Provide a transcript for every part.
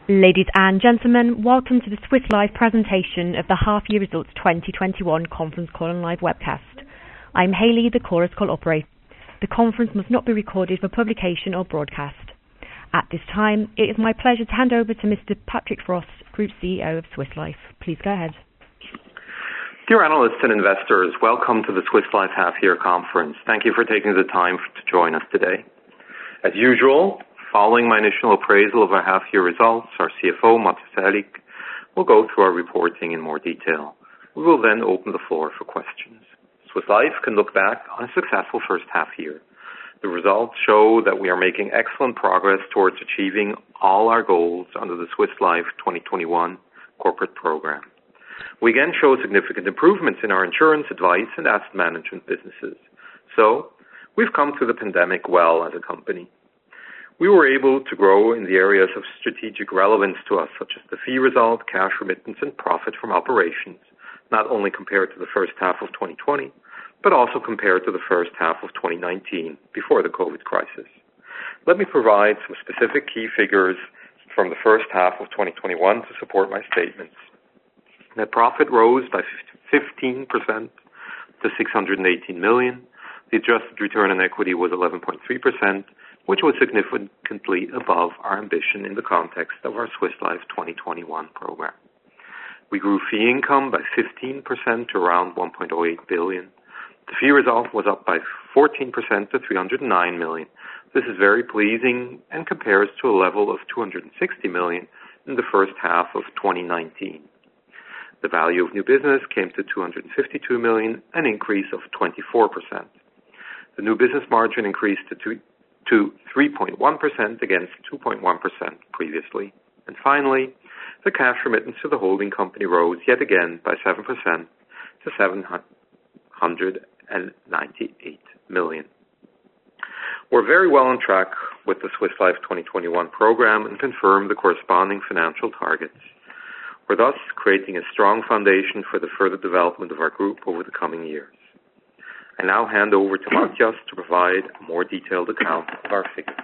Ladies and gentlemen, welcome to the Swiss Life presentation of the half-year results 2021 conference call and live webcast. I'm Hayley, the Chorus Call operator. The conference must not be recorded for publication or broadcast. At this time, it is my pleasure to hand over to Mr. Patrick Frost, Group CEO of Swiss Life. Please go ahead. Dear analysts and investors, welcome to the Swiss Life half-year conference. Thank you for taking the time to join us today. As usual, following my initial appraisal of our half-year results, our CFO, Matthias Aellig, will go through our reporting in more detail. We will then open the floor for questions. Swiss Life can look back on a successful first half year. The results show that we are making excellent progress towards achieving all our goals under the Swiss Life 2021 corporate program. We again show significant improvements in our insurance, advice, and asset management businesses. So, we've come through the pandemic well as a company. We were able to grow in the areas of strategic relevance to us, such as the fee result, cash remittance, and profit from operations, not only compared to the first half of 2020, but also compared to the first half of 2019, before the COVID crisis. Let me provide some specific key figures from the first half of 2021 to support my statements. Net profit rose by 15% to 618 million. The adjusted return on equity was 11.3%, which was significantly above our ambition in the context of our Swiss Life 2021 program. We grew fee income by 15% to around 1.08 billion. The fee result was up by 14% to 309 million. This is very pleasing and compares to a level of 260 million in the first half of 2019. The value of new business came to 252 million, an increase of 24%. The new business margin increased to 3.1% against 2.1% previously. And finally, the cash remittance to the holding company rose yet again by 7% to 798 million. We're very well on track with the Swiss Life 2021 program and confirm the corresponding financial targets. We're thus creating a strong foundation for the further development of our group over the coming years. I now hand over to Matthias to provide a more detailed account of our figures.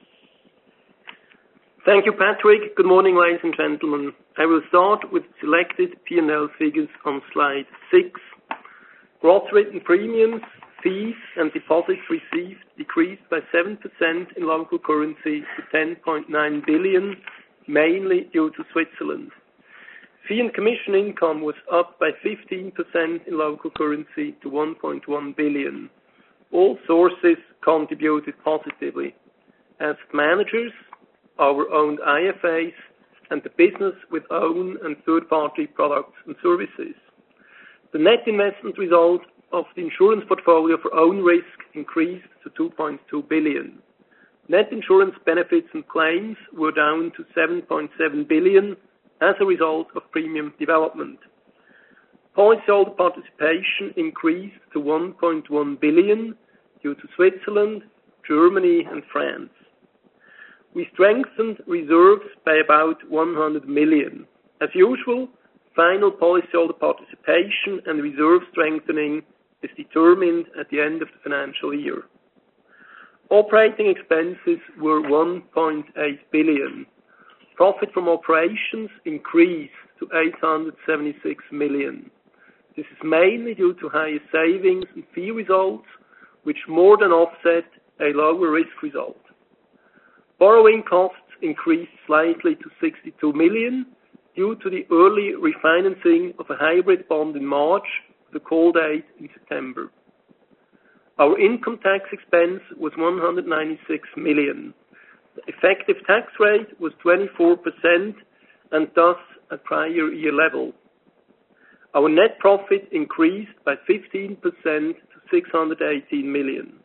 Thank you, Patrick. Good morning, ladies and gentlemen. I will start with selected P&L figures on slide 6. Gross written premiums, fees, and deposits received decreased by 7% in local currency to 10.9 billion, mainly due to Switzerland. Fee and commission income was up by 15% in local currency to 1.1 billion. All sources contributed positively. Asset managers, our own IFAs, and the business with own and third-party products and services. The net investment result of the insurance portfolio for own risk increased to 2.2 billion. Net insurance benefits and claims were down to 7.7 billion, as a result of premium development. Policyholder participation increased to 1.1 billion due to Switzerland, Germany, and France. We strengthened reserves by about 100 million. As usual, final policyholder participation and reserve strengthening is determined at the end of the financial year. Operating expenses were 1.8 billion. Profit from operations increased to 876 million. This is mainly due to higher savings and fee results, which more than offset a lower risk result. Borrowing costs increased slightly to 62 million due to the early refinancing of a hybrid bond in March, the call date in September. Our income tax expense was 196 million. The effective tax rate was 24% and thus at prior year level. Our net profit increased by 15% to 618 million.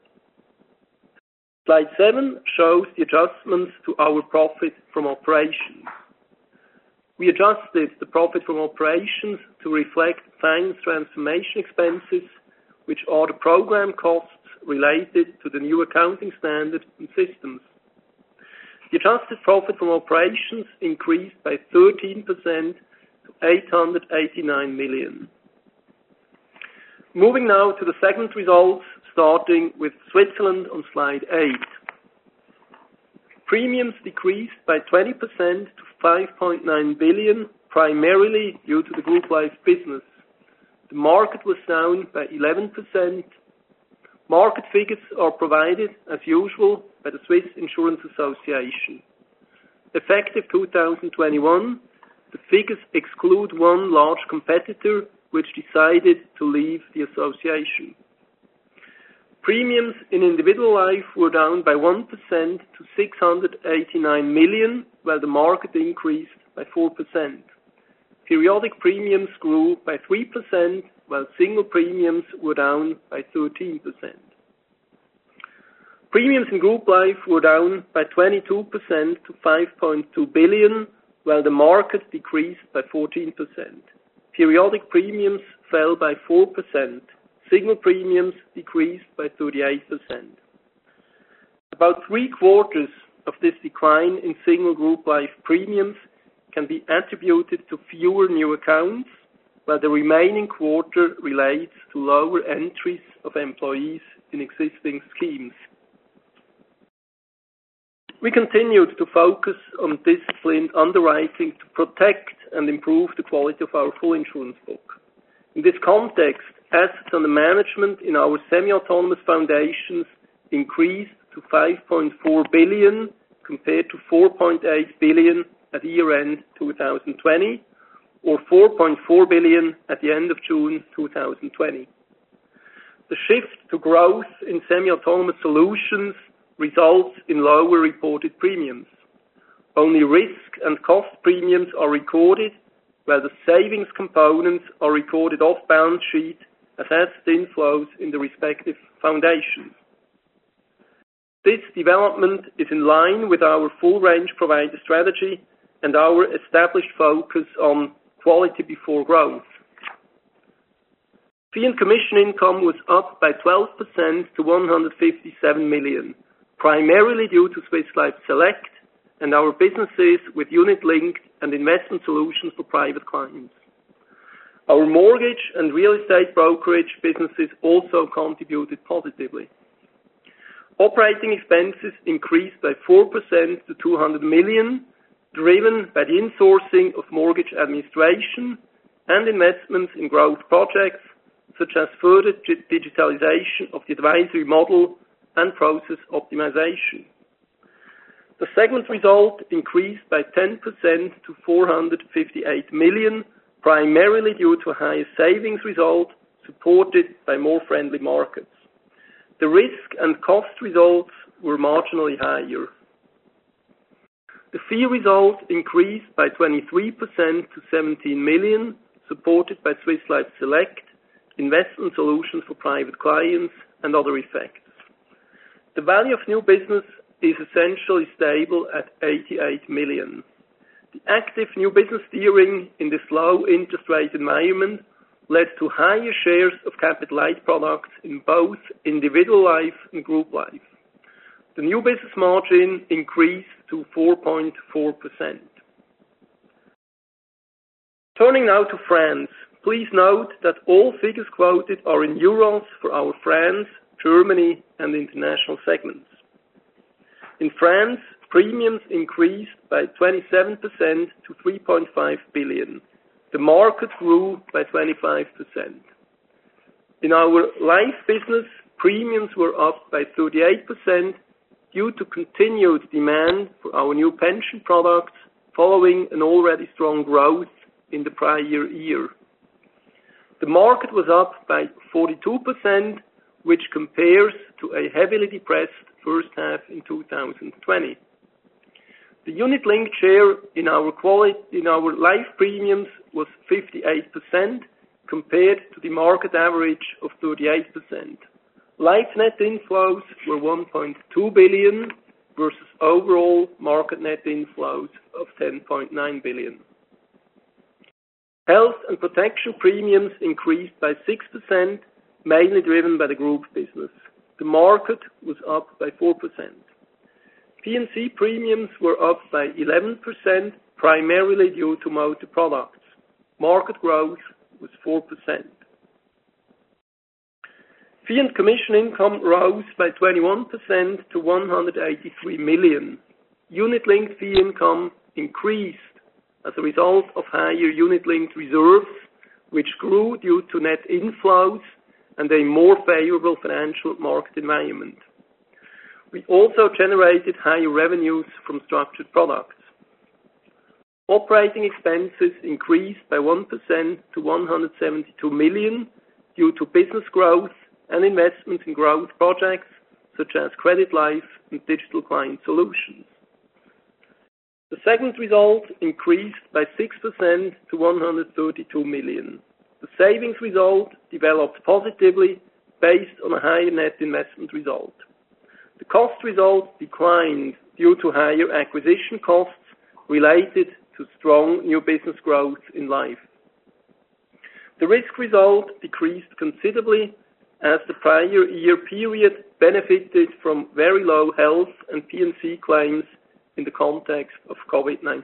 Slide 7 shows the adjustments to our profit from operations. We adjusted the profit from operations to reflect finance transformation expenses, which are the program costs related to the new accounting standard and systems. The adjusted profit from operations increased by 13% to 889 million. Moving now to the segment results, starting with Switzerland on slide 8. Premiums decreased by 20% to 5.9 billion, primarily due to the group life business. The market was down by 11%. Market figures are provided, as usual, by the Swiss Insurance Association. Effective 2021, the figures exclude one large competitor which decided to leave the association. Premiums in individual life were down by 1% to 689 million, while the market increased by 4%. Periodic premiums grew by 3%, while single premiums were down by 13%. Premiums in group life were down by 22% to 5.2 billion, while the market decreased by 14%. Periodic premiums fell by 4%. Single premiums decreased by 38%. About 3/4 of this decline in single group life premiums can be attributed to fewer new accounts, while the remaining quarter relates to lower entries of employees in existing schemes. We continued to focus on disciplined underwriting to protect and improve the quality of our full insurance book. In this context, assets under management in our semi-autonomous foundations increased to 5.4 billion compared to 4.8 billion at year-end 2020 or 4.4 billion at the end of June 2020. The shift to growth in semi-autonomous solutions results in lower reported premiums. Only risk and cost premiums are recorded, while the savings components are recorded off balance sheet as asset inflows in the respective foundations. This development is in line with our full range provider strategy and our established focus on quality before growth. Fee and commission income was up by 12% to 157 million, primarily due to Swiss Life Select and our businesses with unit-linked and investment solutions for private clients. Our mortgage and real estate brokerage businesses also contributed positively. Operating expenses increased by 4% to 200 million, driven by the insourcing of mortgage administration and investments in growth projects, such as further digitalization of the advisory model and process optimization. The segment result increased by 10% to 458 million, primarily due to a higher savings result supported by more friendly markets. The risk and cost results were marginally higher. The fee result increased by 23% to 17 million, supported by Swiss Life Select, investment solutions for private clients, and other effects. The value of new business is essentially stable at 88 million. The active new business steering in this low interest rate environment led to higher shares of capital-light products in both individual life and group life. The new business margin increased to 4.4%. Turning now to France, please note that all figures quoted are in euros for our France, Germany, and international segments. In France, premiums increased by 27% to 3.5 billion. The market grew by 25%. In our life business, premiums were up by 38% due to continued demand for our new pension products following an already strong growth in the prior year. The market was up by 42%, which compares to a heavily depressed first half in 2020. The unit-linked share in our life premiums was 58% compared to the market average of 38%. Life net inflows were 1.2 billion versus overall market net inflows of 10.9 billion. Health and protection premiums increased by 6%, mainly driven by the group business. The market was up by 4%. P&C premiums were up by 11%, primarily due to motor products. Market growth was 4%. Fee and commission income rose by 21% to 183 million. Unit-linked fee income increased as a result of higher unit-linked reserves, which grew due to net inflows and a more favorable financial market environment. We also generated higher revenues from structured products. Operating expenses increased by 1% to 172 million due to business growth and investments in growth projects such as Credit Life and Digital Client Solutions. The segment result increased by 6% to 132 million. The savings result developed positively based on a higher net investment result. The cost result declined due to higher acquisition costs related to strong new business growth in life. The risk result decreased considerably as the prior year period benefited from very low health and P&C claims in the context of COVID-19.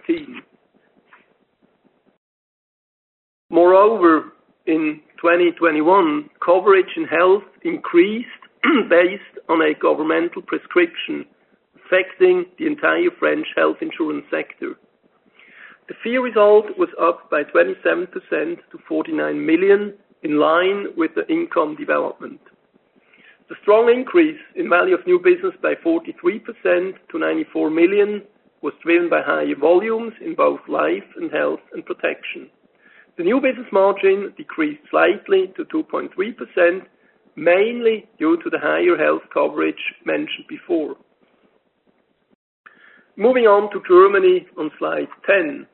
Moreover, in 2021, coverage in health increased based on a governmental prescription affecting the entire French health insurance sector. The fee result was up by 27% to 49 million, in line with the income development. The strong increase in value of new business by 43% to 94 million was driven by higher volumes in both life and health and protection. The new business margin decreased slightly to 2.3%, mainly due to the higher health coverage mentioned before. Moving on to Germany on slide 10.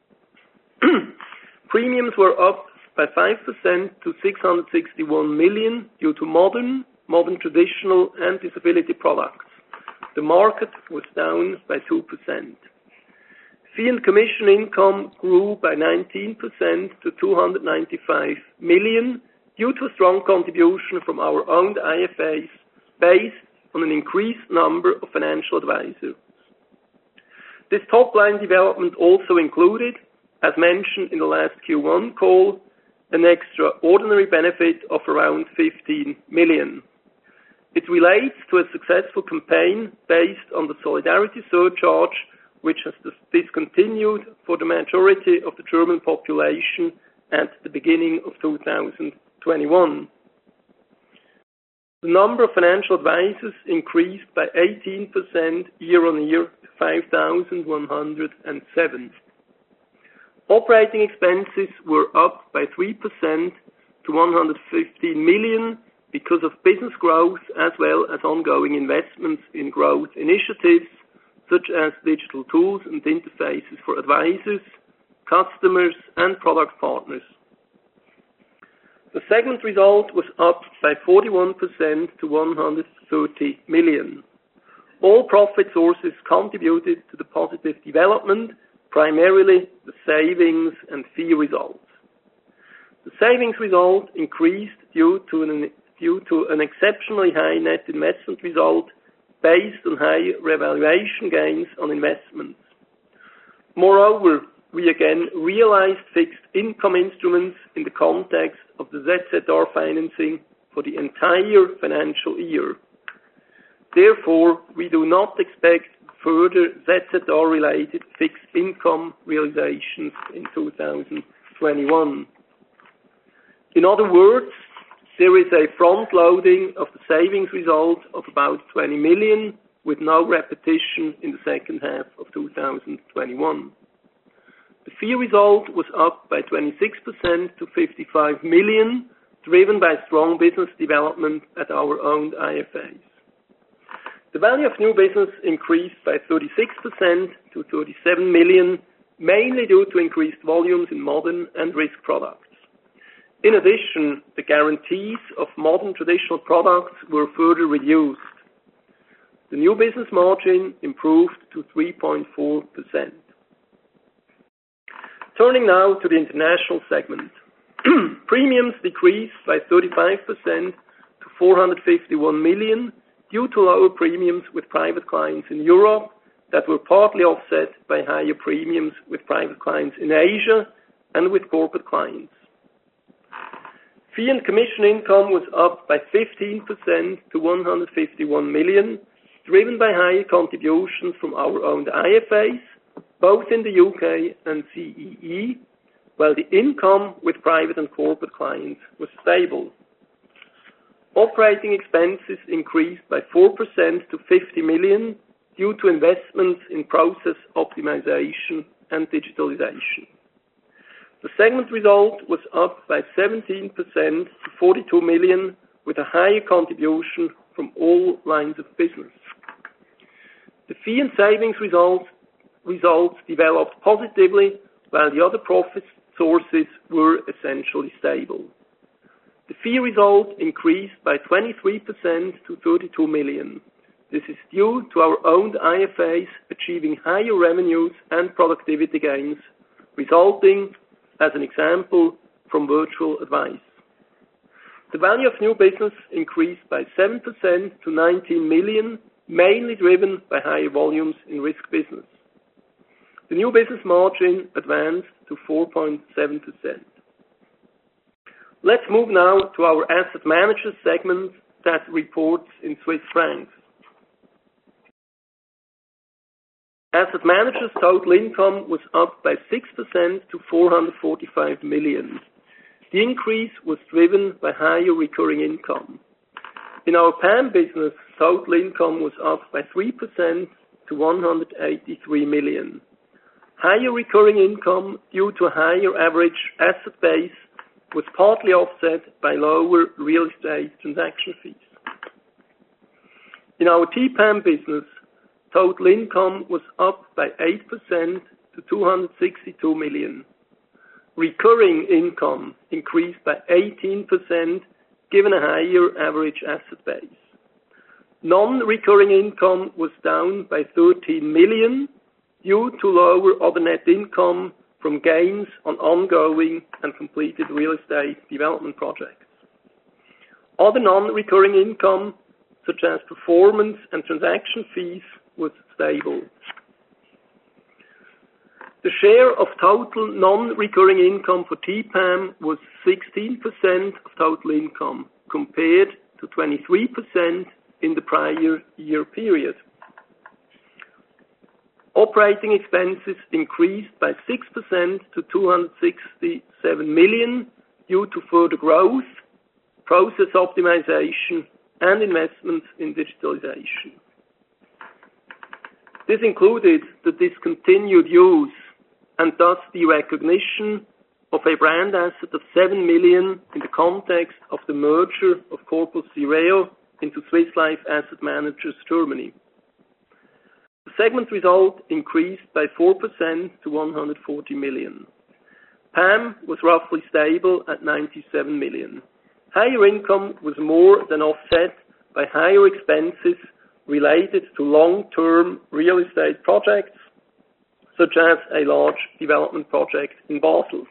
Premiums were up by 5% to 661 million due to modern traditional and disability products. The market was down by 2%. Fee and commission income grew by 19% to 295 million due to a strong contribution from our owned IFAs based on an increased number of financial advisors. This top-line development also included, as mentioned in the last Q1 call, an extraordinary benefit of around 15 million. It relates to a successful campaign based on the solidarity surcharge, which has discontinued for the majority of the German population at the beginning of 2021. The number of financial advisors increased by 18% year-on-year to 5,107. Operating expenses were up by 3% to 115 million because of business growth as well as ongoing investments in growth initiatives such as digital tools and interfaces for advisors, customers, and product partners. The segment result was up by 41% to 130 million. All profit sources contributed to the positive development, primarily the savings and fee results. The savings result increased due to an exceptionally high net investment result based on high revaluation gains on investments. Moreover, we again realized fixed income instruments in the context of the ZZR financing for the entire financial year. Therefore, we do not expect further ZZR-related fixed income realizations in 2021. In other words, there is a front-loading of the savings result of about 20 million with no repetition in the second half of 2021. The fee result was up by 26% to 55 million, driven by strong business development at our owned IFAs. The value of new business increased by 36% to 37 million, mainly due to increased volumes in modern and risk products. In addition, the guarantees of modern traditional products were further reduced. The new business margin improved to 3.4%. Turning now to the international segment. Premiums decreased by 35% to 451 million due to lower premiums with private clients in Europe that were partly offset by higher premiums with private clients in Asia and with corporate clients. Fee and commission income was up by 15% to 151 million, driven by higher contributions from our owned IFAs, both in the UK and CEE, while the income with private and corporate clients was stable. Operating expenses increased by 4% to 50 million due to investments in process optimization and digitalization. The segment result was up by 17% to 42 million, with a higher contribution from all lines of business. The fee and savings results developed positively, while the other profit sources were essentially stable. The fee result increased by 23% to 32 million. This is due to our owned IFAs achieving higher revenues and productivity gains, resulting, as an example, from virtual advice. The value of new business increased by 7% to 19 million, mainly driven by higher volumes in risk business. The new business margin advanced to 4.7%. Let's move now to our asset managers segment that reports in Swiss francs. Asset managers' total income was up by 6% to 445 million. The increase was driven by higher recurring income. In our PAM business, total income was up by 3% to 183 million. Higher recurring income due to a higher average asset base was partly offset by lower real estate transaction fees. In our TPAM business, total income was up by 8% to 262 million. Recurring income increased by 18% given a higher average asset base. Non-recurring income was down by 13 million due to lower other net income from gains on ongoing and completed real estate development projects. Other non-recurring income, such as performance and transaction fees, was stable. The share of total non-recurring income for TPAM was 16% of total income, compared to 23% in the prior year period. Operating expenses increased by 6% to 267 million due to further growth, process optimization, and investments in digitalization. This included the discontinued use and thus the recognition of a brand asset of 7 million in the context of the merger of Corpus Sireo into Swiss Life Asset Managers Germany. The segment result increased by 4% to 140 million. PAM was roughly stable at 97 million. Higher income was more than offset by higher expenses related to long-term real estate projects, such as a large development project in Basel.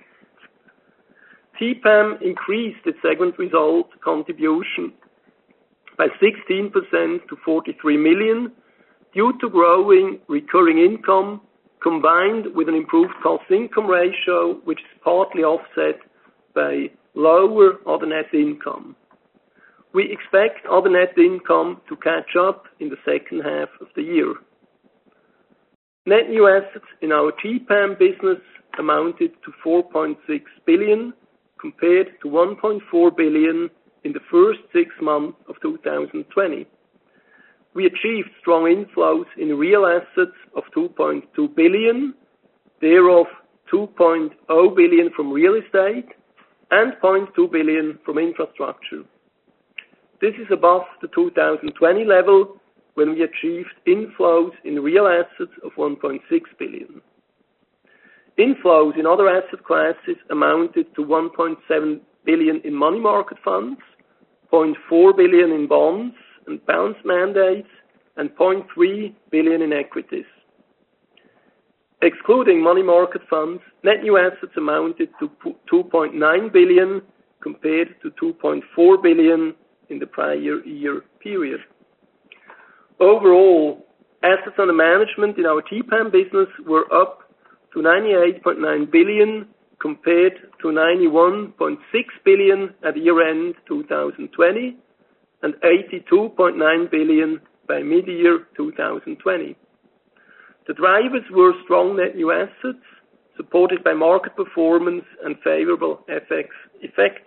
TPAM increased its segment result contribution by 16% to 43 million due to growing recurring income combined with an improved cost-income ratio, which is partly offset by lower other net income. We expect other net income to catch up in the second half of the year. Net new assets in our TPAM business amounted to 4.6 billion compared to 1.4 billion in the first 6 months of 2020. We achieved strong inflows in real assets of 2.2 billion, thereof 2.0 billion from real estate and 0.2 billion from infrastructure. This is above the 2020 level when we achieved inflows in real assets of 1.6 billion. Inflows in other asset classes amounted to 1.7 billion in money market funds, 0.4 billion in bonds and balanced mandates, and 0.3 billion in equities. Excluding money market funds, net new assets amounted to 2.9 billion compared to 2.4 billion in the prior year period. Overall, assets under management in our TPAM business were up to 98.9 billion compared to 91.6 billion at year-end 2020 and 82.9 billion by mid-year 2020. The drivers were strong net new assets, supported by market performance and favorable FX effects.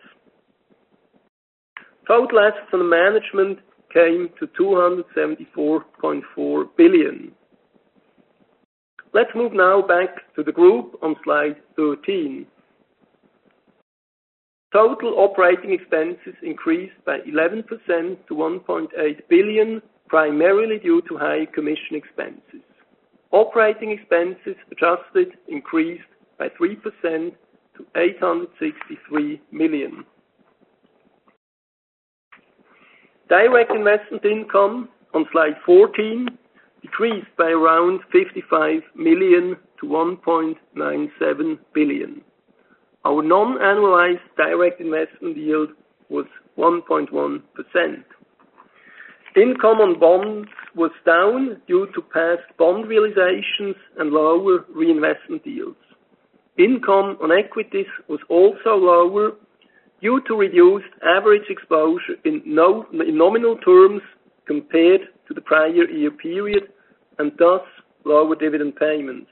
Total assets under management came to 274.4 billion. Let's move now back to the group on slide 13. Total operating expenses increased by 11% to 1.8 billion, primarily due to high commission expenses. Operating expenses adjusted increased by 3% to 863 million. Direct investment income on slide 14 decreased by around 55 million to 1.97 billion. Our non-annualized direct investment yield was 1.1%. Income on bonds was down due to past bond realizations and lower reinvestment yields. Income on equities was also lower due to reduced average exposure in nominal terms compared to the prior year period, and thus lower dividend payments.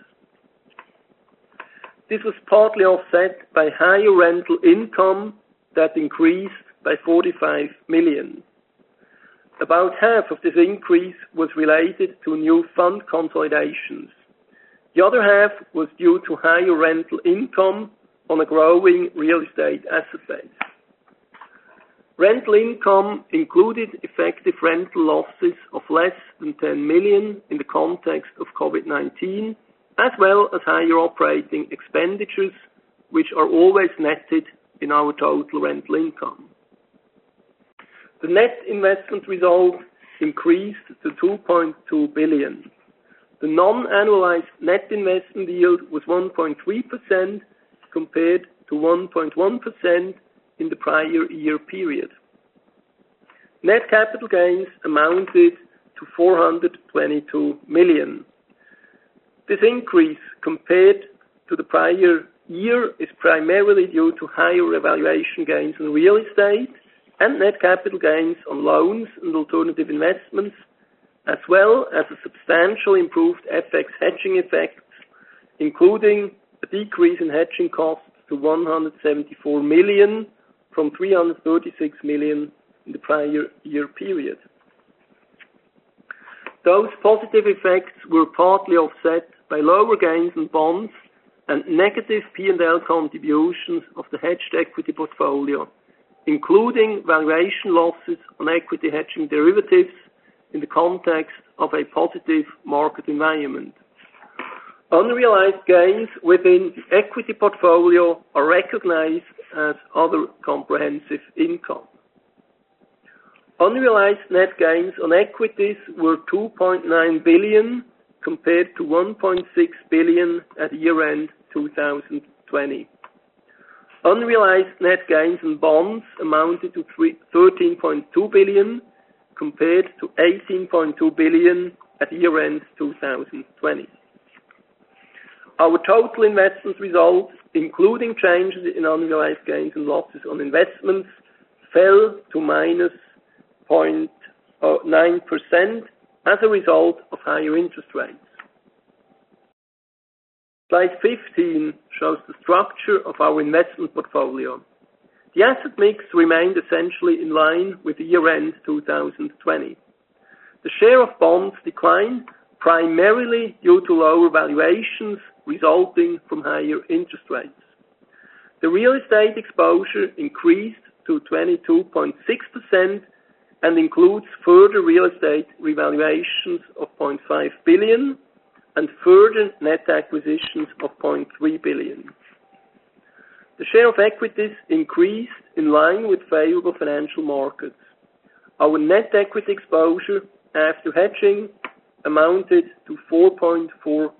This was partly offset by higher rental income that increased by 45 million. About half of this increase was related to new fund consolidations. The other half was due to higher rental income on a growing real estate asset base. Rental income included effective rental losses of less than 10 million in the context of COVID-19, as well as higher operating expenditures, which are always netted in our total rental income. The net investment result increased to 2.2 billion. The non-annualized net investment yield was 1.3% compared to 1.1% in the prior year period. Net capital gains amounted to 422 million. This increase compared to the prior year is primarily due to higher revaluation gains in real estate and net capital gains on loans and alternative investments, as well as a substantially improved FX hedging effects, including a decrease in hedging costs to 174 million from 336 million in the prior year period. Those positive effects were partly offset by lower gains in bonds and negative P&L contributions of the hedged equity portfolio, including valuation losses on equity hedging derivatives in the context of a positive market environment. Unrealized gains within the equity portfolio are recognized as other comprehensive income. Unrealized net gains on equities were 2.9 billion compared to 1.6 billion at year-end 2020. Unrealized net gains on bonds amounted to 13.2 billion compared to 18.2 billion at year-end 2020. Our total investment result, including changes in unrealized gains and losses on investments, fell to minus 0.9% as a result of higher interest rates. Slide 15 shows the structure of our investment portfolio. The asset mix remained essentially in line with year-end 2020. The share of bonds declined primarily due to lower valuations resulting from higher interest rates. The real estate exposure increased to 22.6% and includes further real estate revaluations of 0.5 billion and further net acquisitions of 0.3 billion. The share of equities increased in line with favorable financial markets. Our net equity exposure after hedging amounted to 4.4%.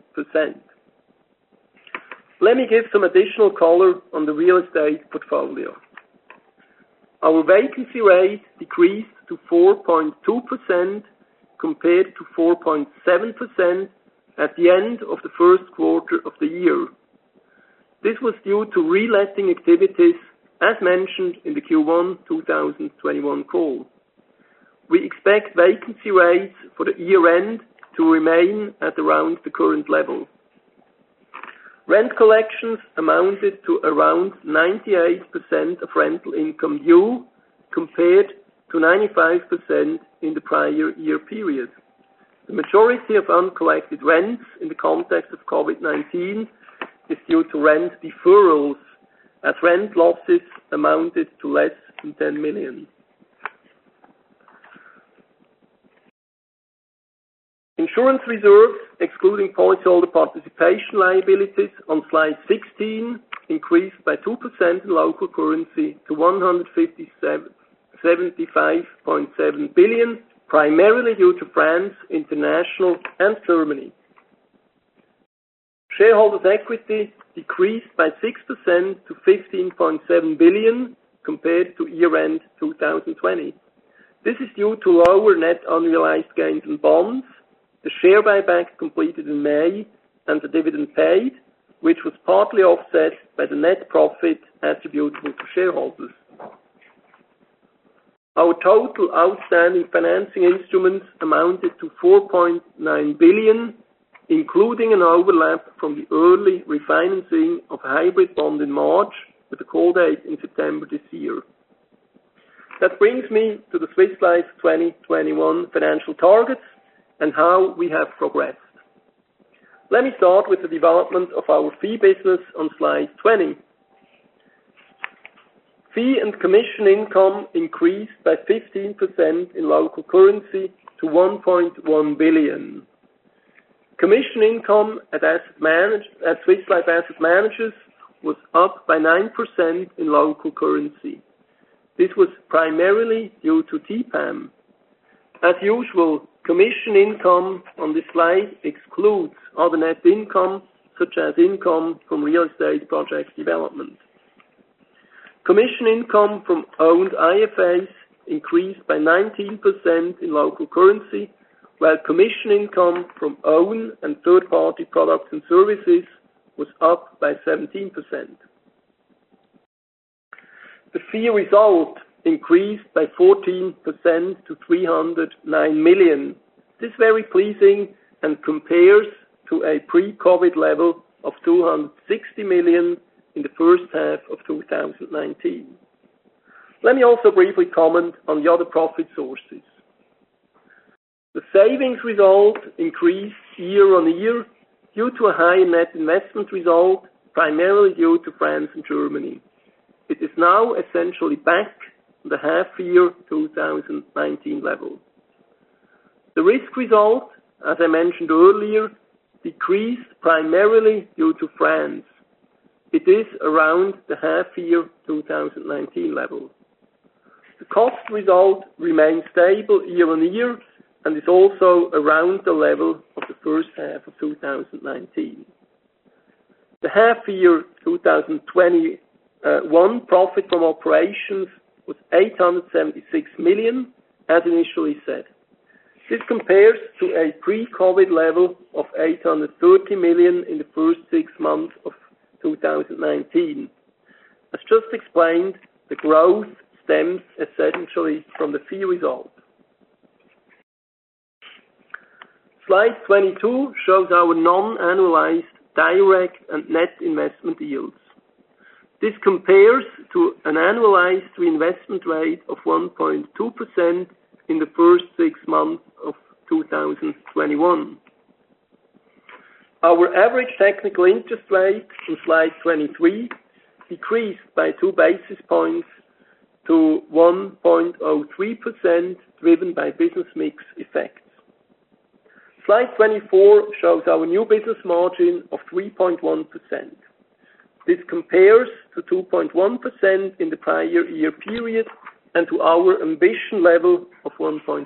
Let me give some additional color on the real estate portfolio. Our vacancy rate decreased to 4.2% compared to 4.7% at the end of the first quarter of the year. This was due to reletting activities as mentioned in the Q1 2021 call. We expect vacancy rates for the year end to remain at around the current level. Rent collections amounted to around 98% of rental income due, compared to 95% in the prior year period. The majority of uncollected rents in the context of COVID-19 is due to rent deferrals, as rent losses amounted to less than 10 million. Insurance reserves, excluding policyholder participation liabilities, on slide 16, increased by 2% in local currency to 175.7 billion, primarily due to France, International, and Germany. Shareholders' equity decreased by 6% to 15.7 billion compared to year-end 2020. This is due to lower net unrealized gains in bonds, the share buyback completed in May, and the dividend paid, which was partly offset by the net profit attributable to shareholders. Our total outstanding financing instruments amounted to 4.9 billion, including an overlap from the early refinancing of a hybrid bond in March with a call date in September this year. That brings me to the Swiss Life 2021 financial targets and how we have progressed. Let me start with the development of our fee business on slide 20. Fee and commission income increased by 15% in local currency to 1.1 billion. Commission income at Swiss Life Asset Managers was up by 9% in local currency. This was primarily due to TPAM. As usual, commission income on this slide excludes other net income, such as income from real estate project development. Commission income from owned IFAs increased by 19% in local currency, while commission income from own and third-party products and services was up by 17%. The fee result increased by 14% to 309 million. This is very pleasing and compares to a pre-COVID level of 260 million in the first half of 2019. Let me also briefly comment on the other profit sources. The savings result increased year on year due to a higher net investment result, primarily due to France and Germany. It is now essentially back to the half-year 2019 level. The risk result, as I mentioned earlier, decreased primarily due to France. It is around the half-year 2019 level. The cost result remains stable year on year and is also around the level of the first half of 2019. The half-year 2021 profit from operations was 876 million, as initially said. This compares to a pre-COVID level of 830 million in the first 6 months of 2019. As just explained, the growth stems essentially from the fee result. Slide 22 shows our non-annualized direct and net investment yields. This compares to an annualized reinvestment rate of 1.2% in the first 6 months of 2021. Our average technical interest rate in slide 23 decreased by 2 basis points to 1.03%, driven by business mix effects. Slide 24 shows our new business margin of 3.1%. This compares to 2.1% in the prior year period and to our ambition level of 1.5%.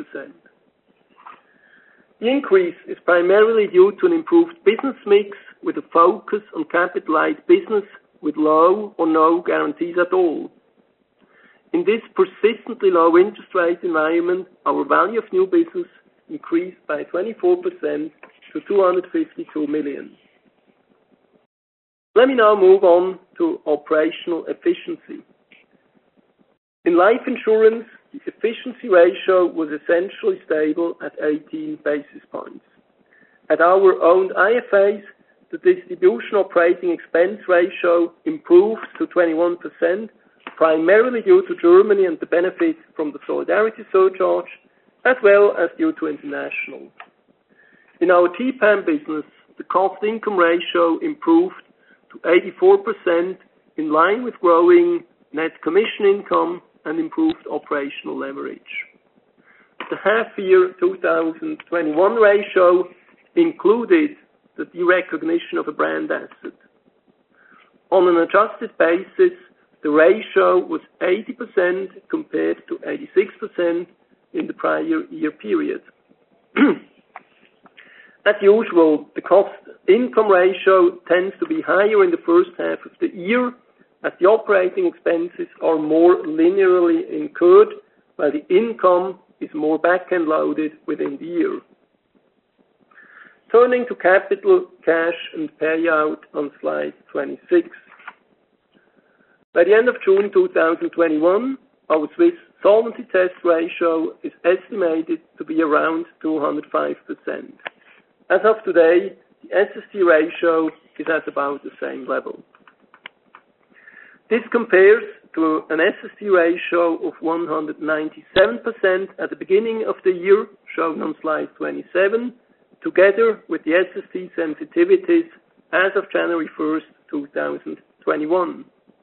The increase is primarily due to an improved business mix with a focus on capital-light business with low or no guarantees at all. In this persistently low interest rate environment, our value of new business increased by 24% to 252 million. Let me now move on to operational efficiency. In life insurance, the efficiency ratio was essentially stable at 18 basis points. At our owned IFAs, the distribution operating expense ratio improved to 21%, primarily due to Germany and the benefit from the solidarity surcharge, as well as due to international. In our TPAM business, the cost-income ratio improved to 84%, in line with growing net commission income and improved operational leverage. The half-year 2021 ratio included the derecognition of a brand asset. On an adjusted basis, the ratio was 80% compared to 86% in the prior year period. As usual, the cost-income ratio tends to be higher in the first half of the year, as the operating expenses are more linearly incurred, while the income is more back-end loaded within the year. Turning to capital, cash, and payout on slide 26. By the end of June 2021, our Swiss solvency test ratio is estimated to be around 205%. As of today, the SST ratio is at about the same level. This compares to an SST ratio of 197% at the beginning of the year, shown on slide 27, together with the SST sensitivities as of January 1st, 2021.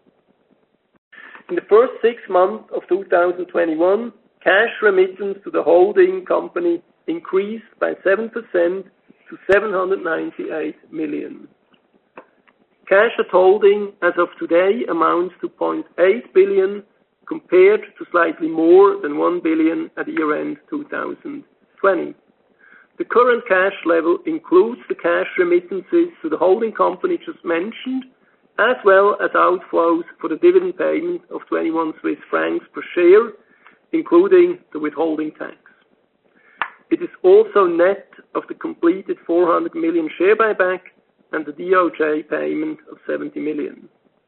In the first 6 months of 2021, cash remittance to the holding company increased by 7% to 798 million. Cash at holding as of today amounts to 0.8 billion, compared to slightly more than 1 billion at year-end 2020. The current cash level includes the cash remittances to the holding company just mentioned, as well as outflows for the dividend payment of 21 Swiss francs per share, including the withholding tax. It is also net of the completed 400 million share buyback and the DOJ payment of 70 million.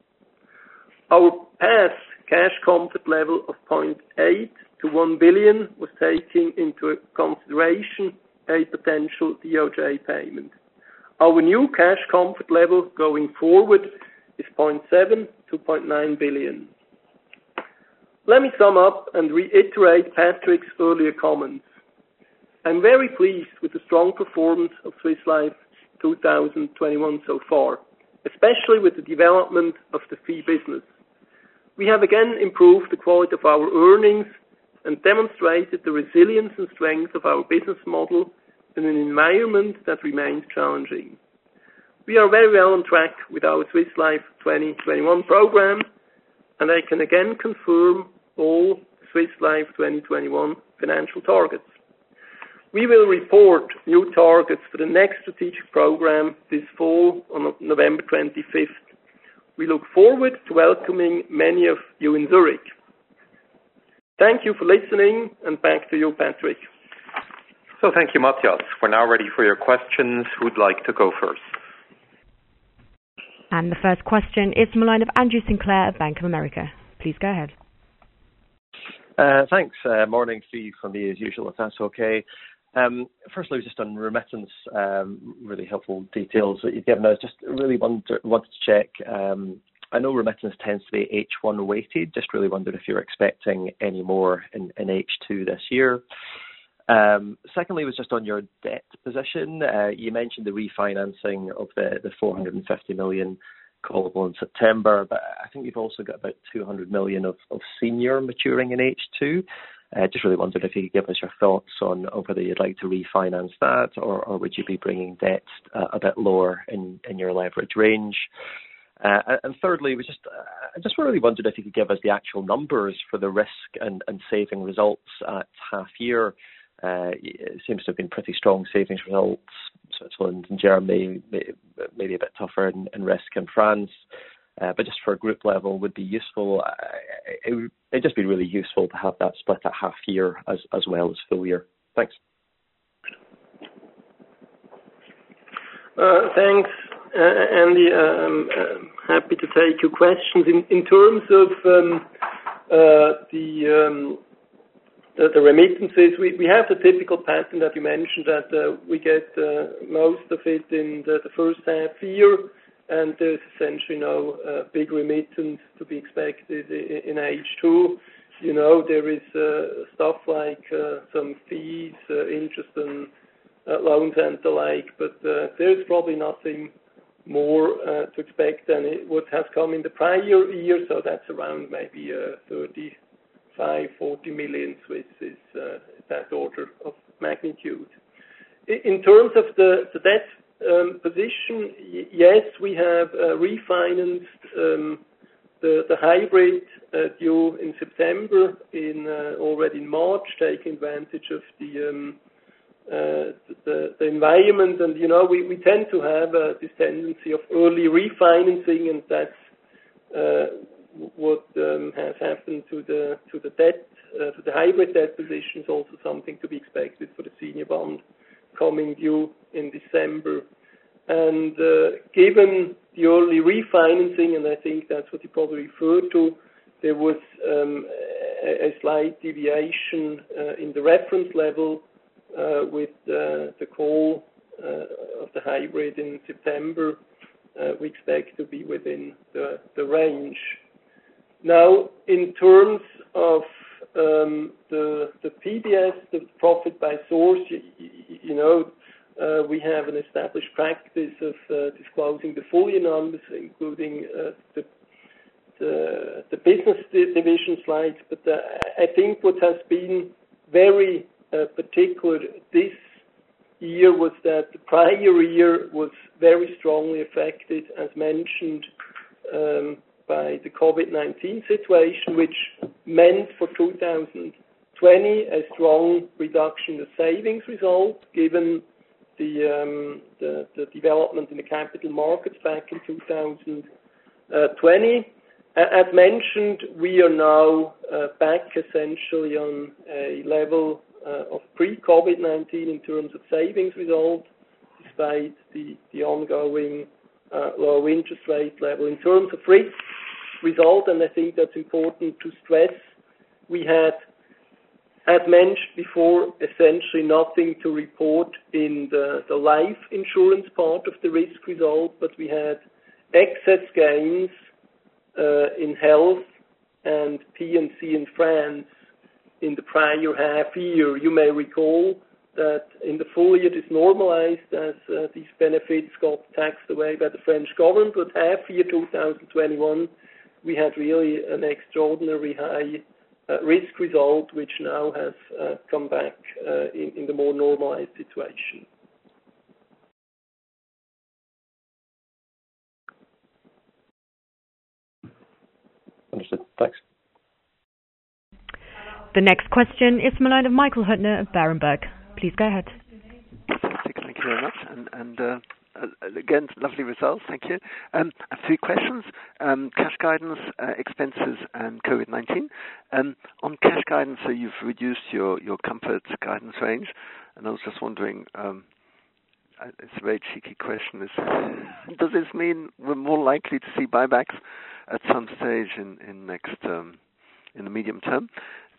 Our past cash comfort level of 0.8 to 1 billion was taking into consideration a potential DOJ payment. Our new cash comfort level going forward is 0.7 to 0.9 billion. Let me sum up and reiterate Patrick's earlier comments. I'm very pleased with the strong performance of Swiss Life 2021 so far, especially with the development of the fee business. We have again improved the quality of our earnings and demonstrated the resilience and strength of our business model in an environment that remains challenging. We are very well on track with our Swiss Life 2021 program, and I can again confirm all Swiss Life 2021 financial targets. We will report new targets for the next strategic program this fall on November 25th. We look forward to welcoming many of you in Zurich. Thank you for listening, and back to you, Patrick. So thank you, Matthias. We're now ready for your questions. Who'd like to go first? And the first question is from the line of Andrew Sinclair of Bank of America. Please go ahead. Thanks. Morning, Steve, from me as usual, if that's okay. Firstly, just on remittance, really helpful details that you've given us. Just really wanted to check. I know remittance tends to be H1 weighted. Just really wondered if you're expecting any more in H2 this year. Secondly, was just on your debt position. You mentioned the refinancing of the 450 million callable in September, but I think you've also got about 200 million of senior maturing in H2. Just really wondered if you could give us your thoughts on whether you'd like to refinance that, or would you be bringing debt a bit lower in your leverage range? And thirdly, I just really wondered if you could give us the actual numbers for the risk and saving results at half year. It seems to have been pretty strong savings results. Switzerland and Germany, maybe a bit tougher in risk in France. But just for a group level would be useful. It'd just be really useful to have that split at half year as well as full year. Thanks. Thanks, Andy. I'm happy to take your questions. In terms of the the remittances, we have the typical pattern that you mentioned, that we get most of it in the first half year, and there's essentially no big remittance to be expected in H2. There is stuff like some fees, interest and loans and the like, but there's probably nothing more to expect than what has come in the prior year, so that's around maybe 40 million Swiss is that order of magnitude. In terms of the debt position, yes, we have refinanced the hybrid due in September, already in March, taking advantage of the environment, and we tend to have this tendency of early refinancing, and that's what has happened to the debt, to the hybrid debt position, is also something to be expected for the senior bond coming due in December. And given the early refinancing, and I think that's what you probably referred to, there was a slight deviation in the reference level with the call of the hybrid in September. We expect to be within the range. Now, in terms of the PBS, the profit by source, we have an established practice of disclosing the full year numbers, including the business division slides. But I think what has been very particular this year was that the prior year was very strongly affected, as mentioned, by the COVID-19 situation, which meant for 2020 a strong reduction in the savings result, given the development in the capital markets back in 2020. As mentioned, we are now back essentially on a level of pre-COVID-19 in terms of savings result, despite the ongoing low interest rate level. In terms of risk result, and I think that's important to stress, we had, as mentioned before, essentially nothing to report in the life insurance part of the risk result, but we had excess gains in health and P&C in France in the prior half year. You may recall that in the full year this normalized as these benefits got taxed away by the French government, but half year 2021 we had really an extraordinary high risk result, which now has come back in the more normalized situation. Understood. Thanks. The next question is from the line of Michael Huttner of Berenberg. Please go ahead. Thank you very much. And again, lovely results. Thank you. I have 3 questions: cash guidance, expenses, and COVID-19. On cash guidance, so you've reduced your comfort guidance range, and I was just wondering. It's a very cheeky question. Does this mean we're more likely to see buybacks at some stage in the medium term?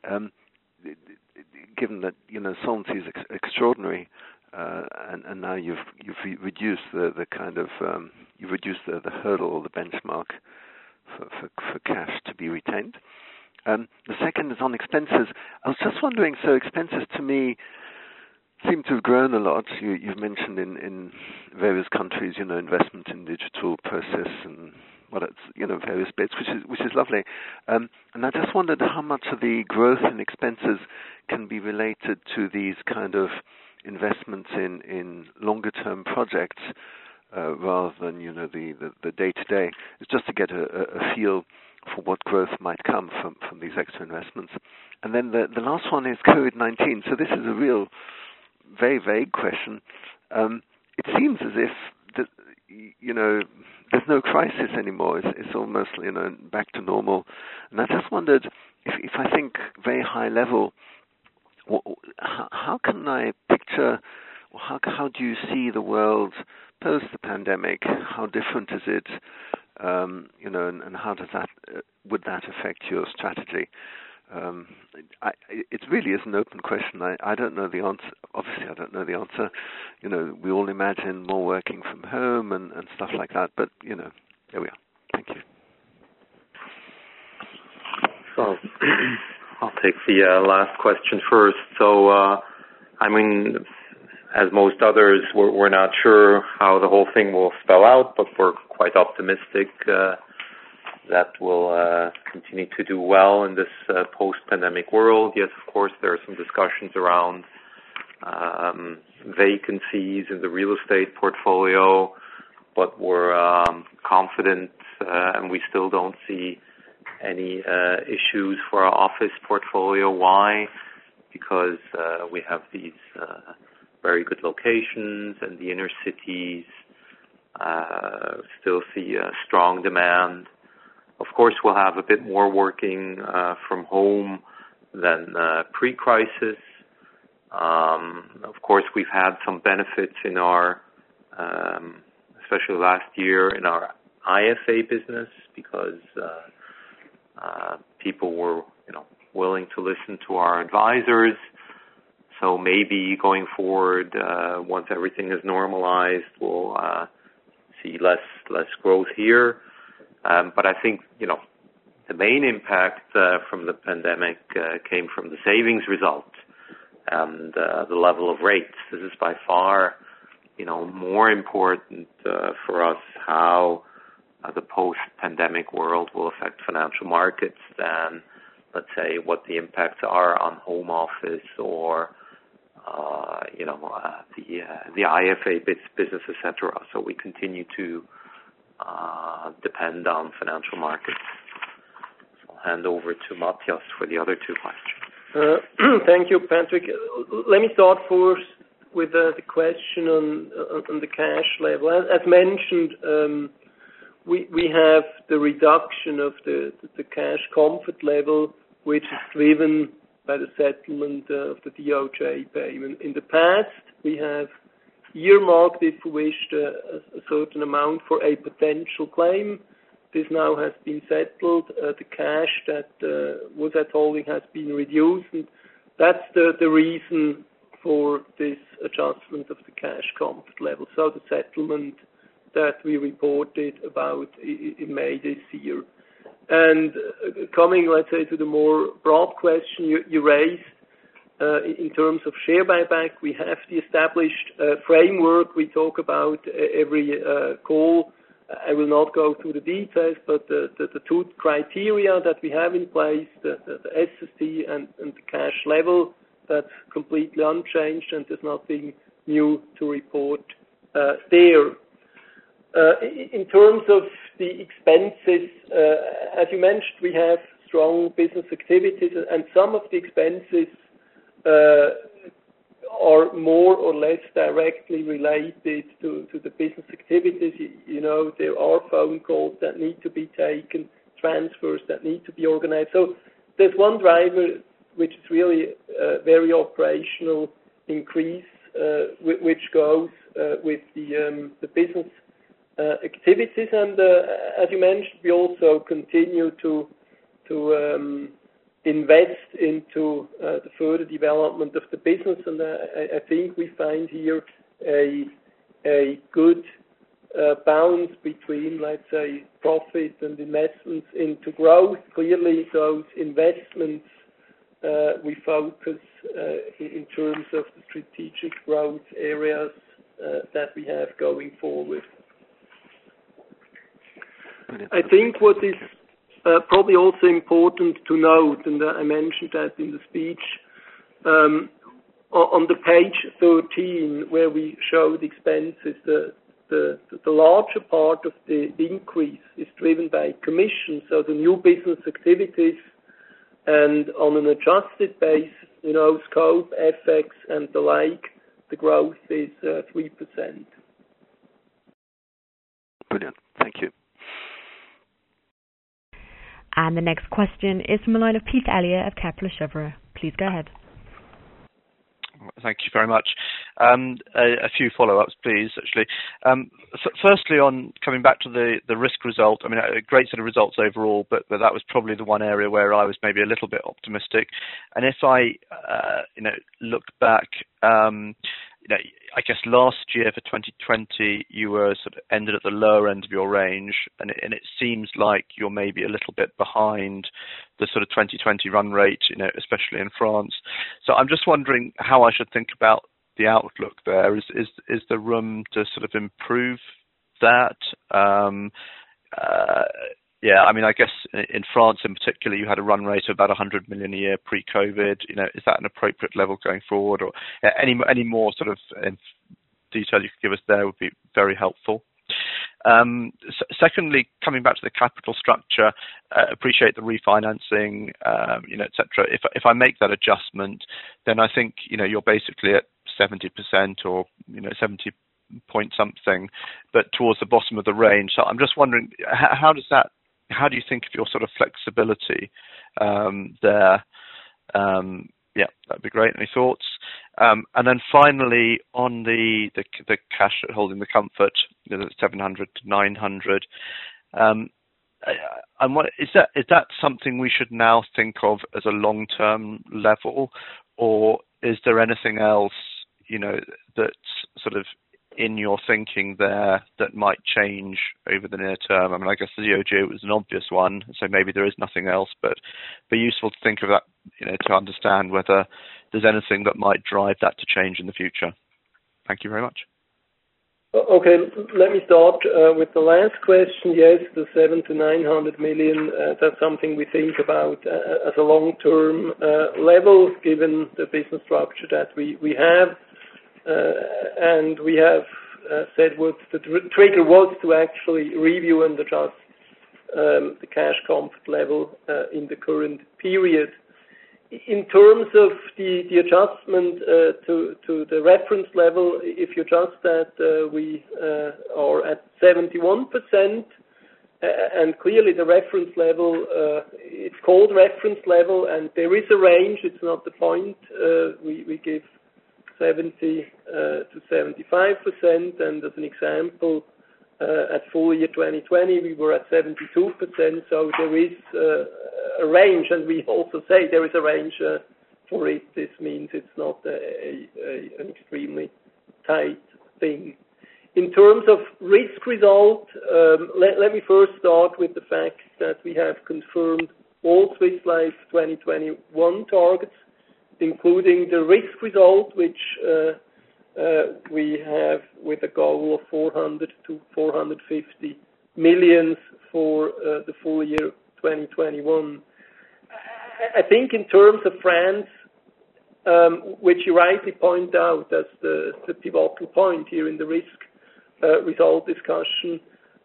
Given that solvency is extraordinary, and now you've reduced the kind of you've reduced the hurdle or the benchmark for cash to be retained. The second is on expenses. I was just wondering. So expenses to me seem to have grown a lot. You've mentioned in various countries, investment in digital process and various bits, which is lovely. And I just wondered how much of the growth in expenses can be related to these kind of investments in longer term projects rather than the day-to-day. It's just to get a feel for what growth might come from these extra investments. And then the last one is COVID-19. So this is a real very vague question. It seems as if there's no crisis anymore. It's almost back to normal. And I just wondered if I think very high level, how can I picture? How do you see the world post the pandemic? How different is it? And how would that affect your strategy? It really is an open question. I don't know the answer. Obviously, I don't know the answer. We all imagine more working from home and stuff like that. But there we are. Thank you. So I'll take the last question first. So, as most others, we're not sure how the whole thing will spell out, but we're quite optimistic that we'll continue to do well in this post-pandemic world. Yes, of course, there are some discussions around vacancies in the real estate portfolio, but we're confident and we still don't see any issues for our office portfolio. Why? Because we have these very good locations and the inner cities still see strong demand. Of course, we'll have a bit more working from home than pre-crisis. Of course, we've had some benefits in our, especially last year, in our IFA business because people were, willing to listen to our advisors. So maybe going forward, once everything is normalized, we'll see less growth here. But I think, the main impact from the pandemic came from the savings result and the level of rates. This is by far, more important for us how the post-pandemic world will affect financial markets than, let's say, what the impacts are on home office or, the IFA business, etc. So we continue to depend on financial markets. So I'll hand over to Matthias for the other two questions. Thank you, Patrick. Let me start first with the question on the cash level. As mentioned, we have the reduction of the cash comfort level, which is driven by the settlement of the DOJ payment. In the past, we have earmarked, if we wished, a certain amount for a potential claim. This now has been settled. The cash that was at holding has been reduced. And that's the reason for this adjustment of the cash comfort level. So the settlement that we reported about in May this year. And coming, let's say, to the more broad question you raised, in terms of share buyback, we have the established framework we talk about every call. I will not go through the details, but the two criteria that we have in place, the SST and the cash level, that's completely unchanged and there's nothing new to report there. In terms of the expenses, as you mentioned, we have strong business activities, and some of the expenses are more or less directly related to the business activities. There are phone calls that need to be taken, transfers that need to be organized. So there's one driver which is really a very operational increase, which goes with the business activities, and as you mentioned, we also continue to invest into the further development of the business, and I think we find here a good balance between, let's say, profit and investments into growth. Clearly, those investments we focus in terms of the strategic growth areas that we have going forward. I think what is probably also important to note, and I mentioned that in the speech, on the page 13 where we show the expenses, the larger part of the increase is driven by commission, so the new business activities, and on an adjusted basis, scope, FX, and the like, the growth is 3%. Brilliant. Thank you. And the next question is from the line of Peter Elliott of Kepler Cheuvreux. Please go ahead. Thank you very much. A few follow-ups, please, actually. Firstly, on coming back to the risk result, I mean, a great set of results overall, but that was probably the one area where I was maybe a little bit optimistic. And if I, look back, I guess last year for 2020, you were sort of ended at the lower end of your range, and it seems like you're maybe a little bit behind the sort of 2020 run rate, especially in France. So I'm just wondering how I should think about the outlook there. Is there room to sort of improve that? Yeah, I mean, I guess in France in particular, you had a run rate of about 100 million a year pre-COVID. Is that an appropriate level going forward, or any more sort of detail you could give us there would be very helpful. Secondly, coming back to the capital structure, appreciate the refinancing, etc. If I make that adjustment, then I think you're basically at 70% or 70 point something, but towards the bottom of the range. So I'm just wondering, how do you think of your sort of flexibility there? Yeah, that'd be great. Any thoughts? And then finally, on the cash holding the comfort, 700 to 900. Is that something we should now think of as a long-term level, or is there anything else that's sort of in your thinking there that might change over the near term? I mean, I guess the DOJ was an obvious one, so maybe there is nothing else, but be useful to think of that, to understand whether there's anything that might drive that to change in the future. Thank you very much. Okay, let me start with the last question. Yes, the 700 to 900 million, that's something we think about as a long-term level, given the business structure that we have. And we have said what the trigger was to actually review and adjust the cash comfort level in the current period. In terms of the adjustment to the reference level, if you adjust that, we are at 71%, and clearly the reference level, it's called reference level, and there is a range. It's not the point. We give 70 to 75%, and as an example, at full year 2020 we were at 72%, so there is a range, and we also say there is a range for it. This means it's not an extremely tight thing. In terms of risk result, let me first start with the fact that we have confirmed all Swiss Life 2021 targets, including the risk result, which we have with a goal of 400 to 450 million for the full year 2021. I think in terms of France, which you rightly point out as the pivotal point here in the risk result discussion,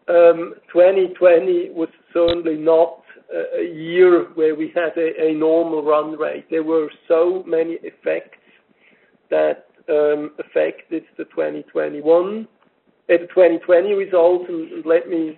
2020 was certainly not a year where we had a normal run rate. There were so many effects that affected the 2020 results, and let me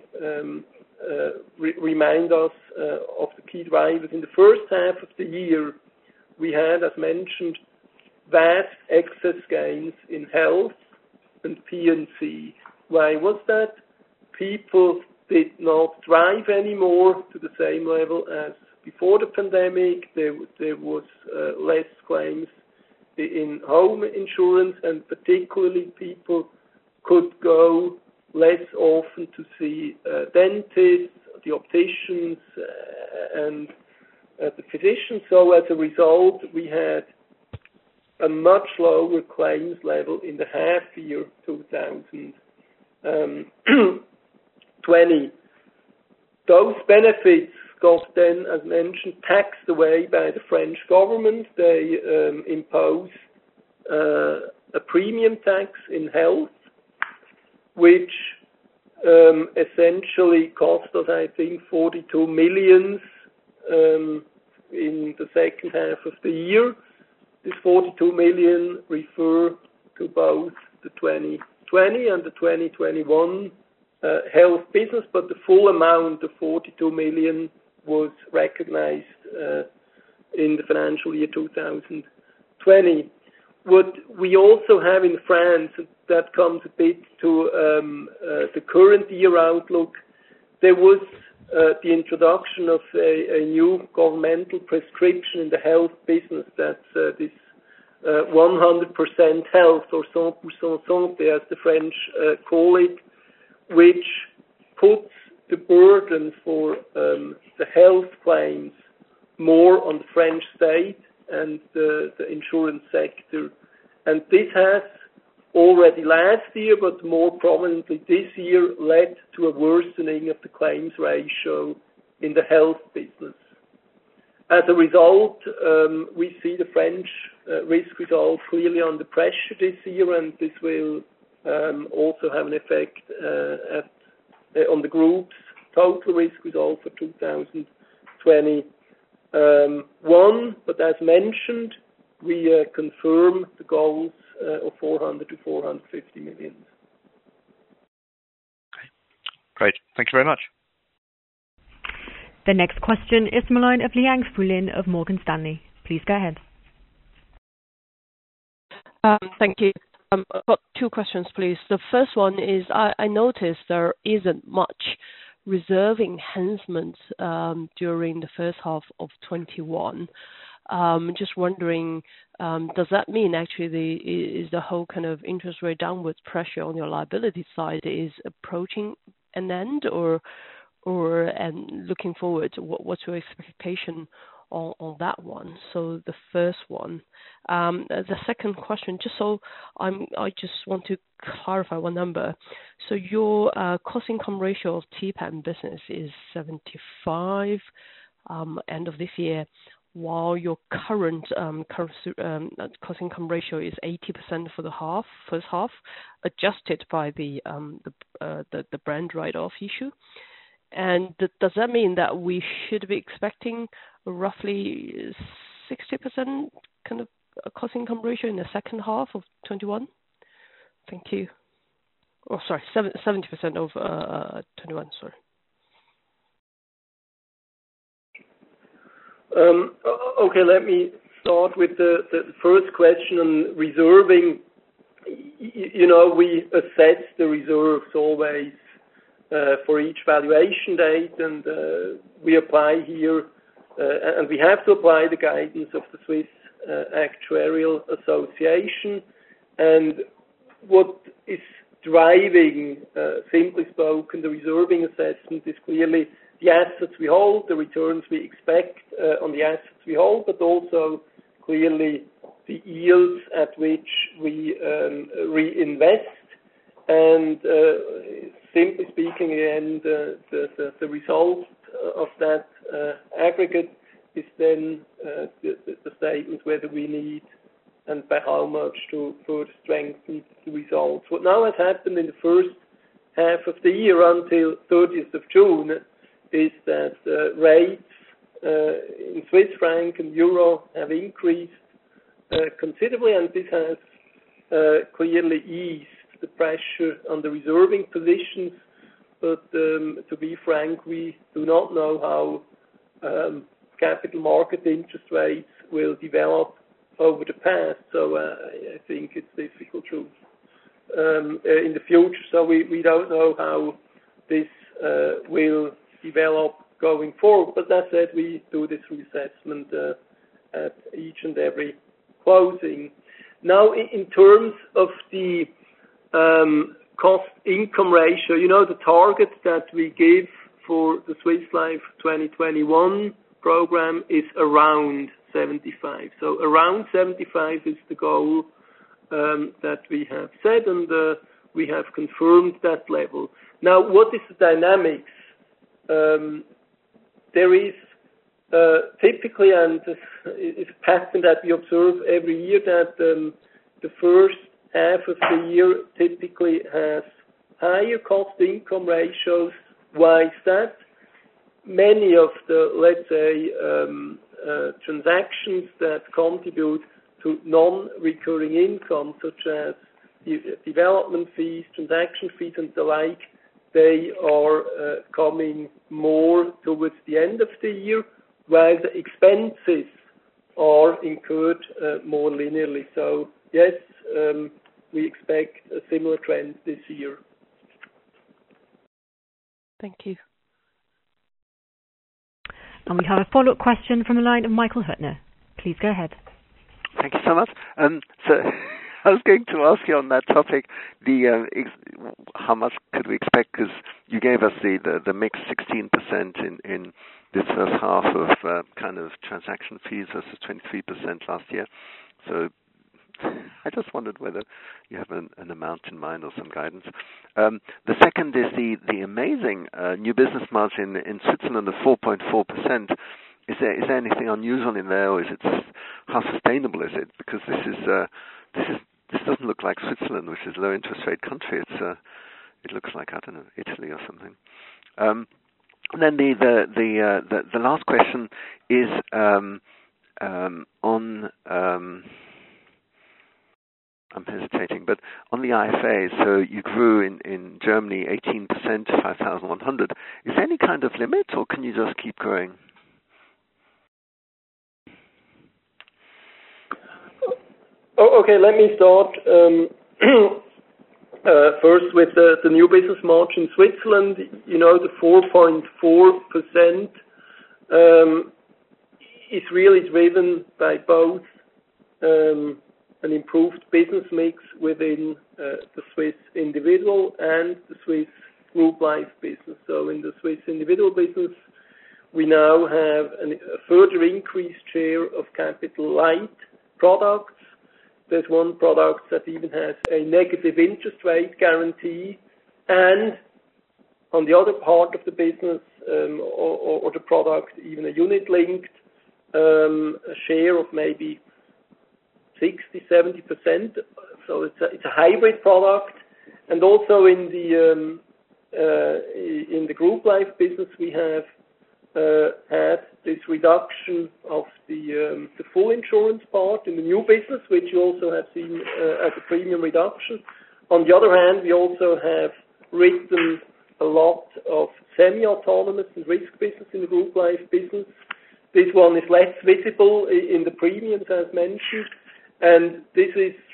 remind us of the key drivers. In the first half of the year, we had, as mentioned, vast excess gains in health and P&C. Why was that? People did not drive anymore to the same level as before the pandemic. There was less claims in home insurance, and particularly people could go less often to see dentists, the opticians, and the physicians. So as a result, we had a much lower claims level in the half year 2020. Those benefits got then, as mentioned, taxed away by the French government. They imposed a premium tax in health, which essentially cost us, I think, 42 million in the second half of the year. This 42 million refer to both the 2020 and the 2021 health business, but the full amount of 42 million was recognized in the financial year 2020. what we also have in France, that comes a bit to the current year outlook, there was the introduction of a new governmental prescription in the health business. That's this 100% health, or 100% santé, as the French call it, which puts the burden for the health claims more on the French state and the insurance sector. And this has already last year, but more prominently this year, led to a worsening of the claims ratio in the health business. As a result, we see the French risk result clearly under pressure this year, and this will also have an effect on the group's total risk result for 2021. But as mentioned, we confirm the goals of 400 to 450 million. Okay. Great. Thank you very much. The next question is from the line of Liang Fulin of Morgan Stanley. Please go ahead. Thank you. I've got two questions, please. The first one is I noticed there isn't much reserve enhancement during the first half of 21. Just wondering, does that mean actually is the whole kind of interest rate downwards pressure on your liability side is approaching an end, or and looking forward, what's your expectation on that one? So the first one. The second question, just so I just want to clarify one number. So your cost income ratio of TPAM business is 75 end of this year, while your current cost income ratio is 80% for the first half, adjusted by the brand write-off issue. And does that mean that we should be expecting roughly 60% kind of a cost income ratio in the second half of 21? Thank you. Oh, sorry, 70% of 21. Sorry. Okay, let me start with the first question on reserving. You know, we assess the reserves always for each valuation date, and we apply here, and we have to apply the guidance of the Swiss Actuarial Association. And what is driving, simply spoken, the reserving assessment is clearly the assets we hold, the returns we expect on the assets we hold, but also clearly the yields at which we reinvest. And simply speaking, again, the result of that aggregate is then the statement whether we need and by how much to further strengthen the results. What now has happened in the first half of the year until 30th of June is that rates in Swiss franc and euro have increased considerably, and this has clearly eased the pressure on the reserving positions. But to be frank, we do not know how capital market interest rates will develop over the past. So I think it's difficult to in the future. So we don't know how this will develop going forward. But that said, we do this reassessment at each and every closing. Now, in terms of the cost-income ratio, you know, the target that we give for the Swiss Life 2021 program is around 75. So around 75 is the goal that we have set, and we have confirmed that level. Now, what is the dynamics? There is typically, and it's a pattern that we observe every year, that the first half of the year typically has higher cost-income ratios. Why is that? Many of the, let's say, transactions that contribute to non-recurring income, such as development fees, transaction fees, and the like, they are coming more towards the end of the year, while the expenses are incurred more linearly. So yes, we expect a similar trend this year. Thank you. And we have a follow-up question from the line of Michael Huttner. Please go ahead. Thank you so much. So I was going to ask you on that topic, how much could we expect? Because you gave us the mix 16% in this first half of kind of transaction fees versus 23% last year. So I just wondered whether you have an amount in mind or some guidance. The second is the amazing new business margin in Switzerland of 4.4%. Is there anything unusual in there, or is it how sustainable is it? Because this doesn't look like Switzerland, which is a low interest rate country. It looks like, I don't know, Italy or something. And then the last question is on. I'm hesitating, but on the IFA, so you grew in Germany 18% to 5,100. Is there any kind of limit, or can you just keep growing? Okay, let me start first with the new business margin in Switzerland. You know, the 4.4% is really driven by both an improved business mix within the Swiss individual and the Swiss group life business. So in the Swiss individual business, we now have a further increased share of capital light products. There's one product that even has a negative interest rate guarantee, and on the other part of the business or the product, even a unit linked, a share of maybe 60-70%. So it's a hybrid product, and also in the group life business we have had this reduction of the full insurance part in the new business, which you also have seen as a premium reduction. On the other hand, we also have written a lot of semi-autonomous and risk business in the group life business. This one is less visible in the premiums as mentioned, and this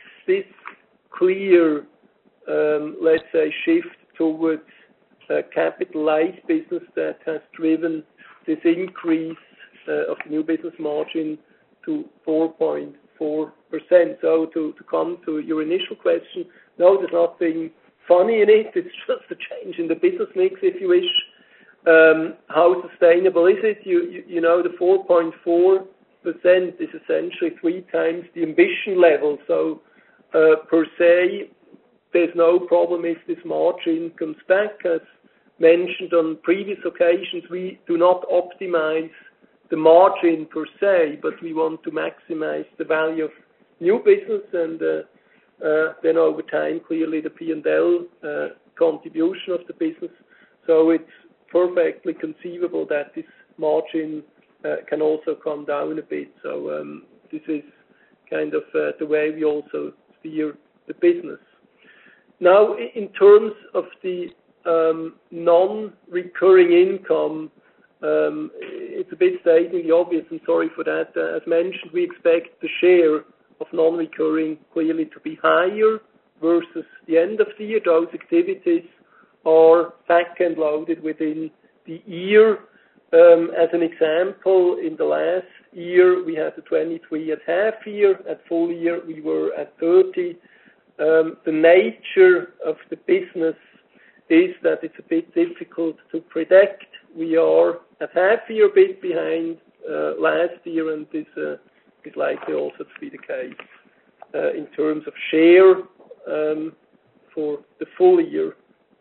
clear, let's say, shift towards capital light business that has driven this increase of the new business margin to 4.4%. So to come to your initial question, no, there's nothing funny in it. It's just a change in the business mix, if you wish. How sustainable is it? You know, the 4.4% is essentially 3 times the ambition level. So per se, there's no problem if this margin comes back. As mentioned on previous occasions, we do not optimize the margin per se, but we want to maximize the value of new business, and then over time, clearly the P&L contribution of the business. So it's perfectly conceivable that this margin can also come down a bit. So this is kind of the way we also steer the business. Now, in terms of the non-recurring income, it's a bit stating the obvious, and sorry for that. As mentioned, we expect the share of non-recurring clearly to be higher versus the end of the year. Those activities are back-end loaded within the year. As an example, in the last year, we had the 23 at half year. At full year, we were at 30. The nature of the business is that it's a bit difficult to predict. We are at half year a bit behind last year, and this is likely also to be the case in terms of share for the full year.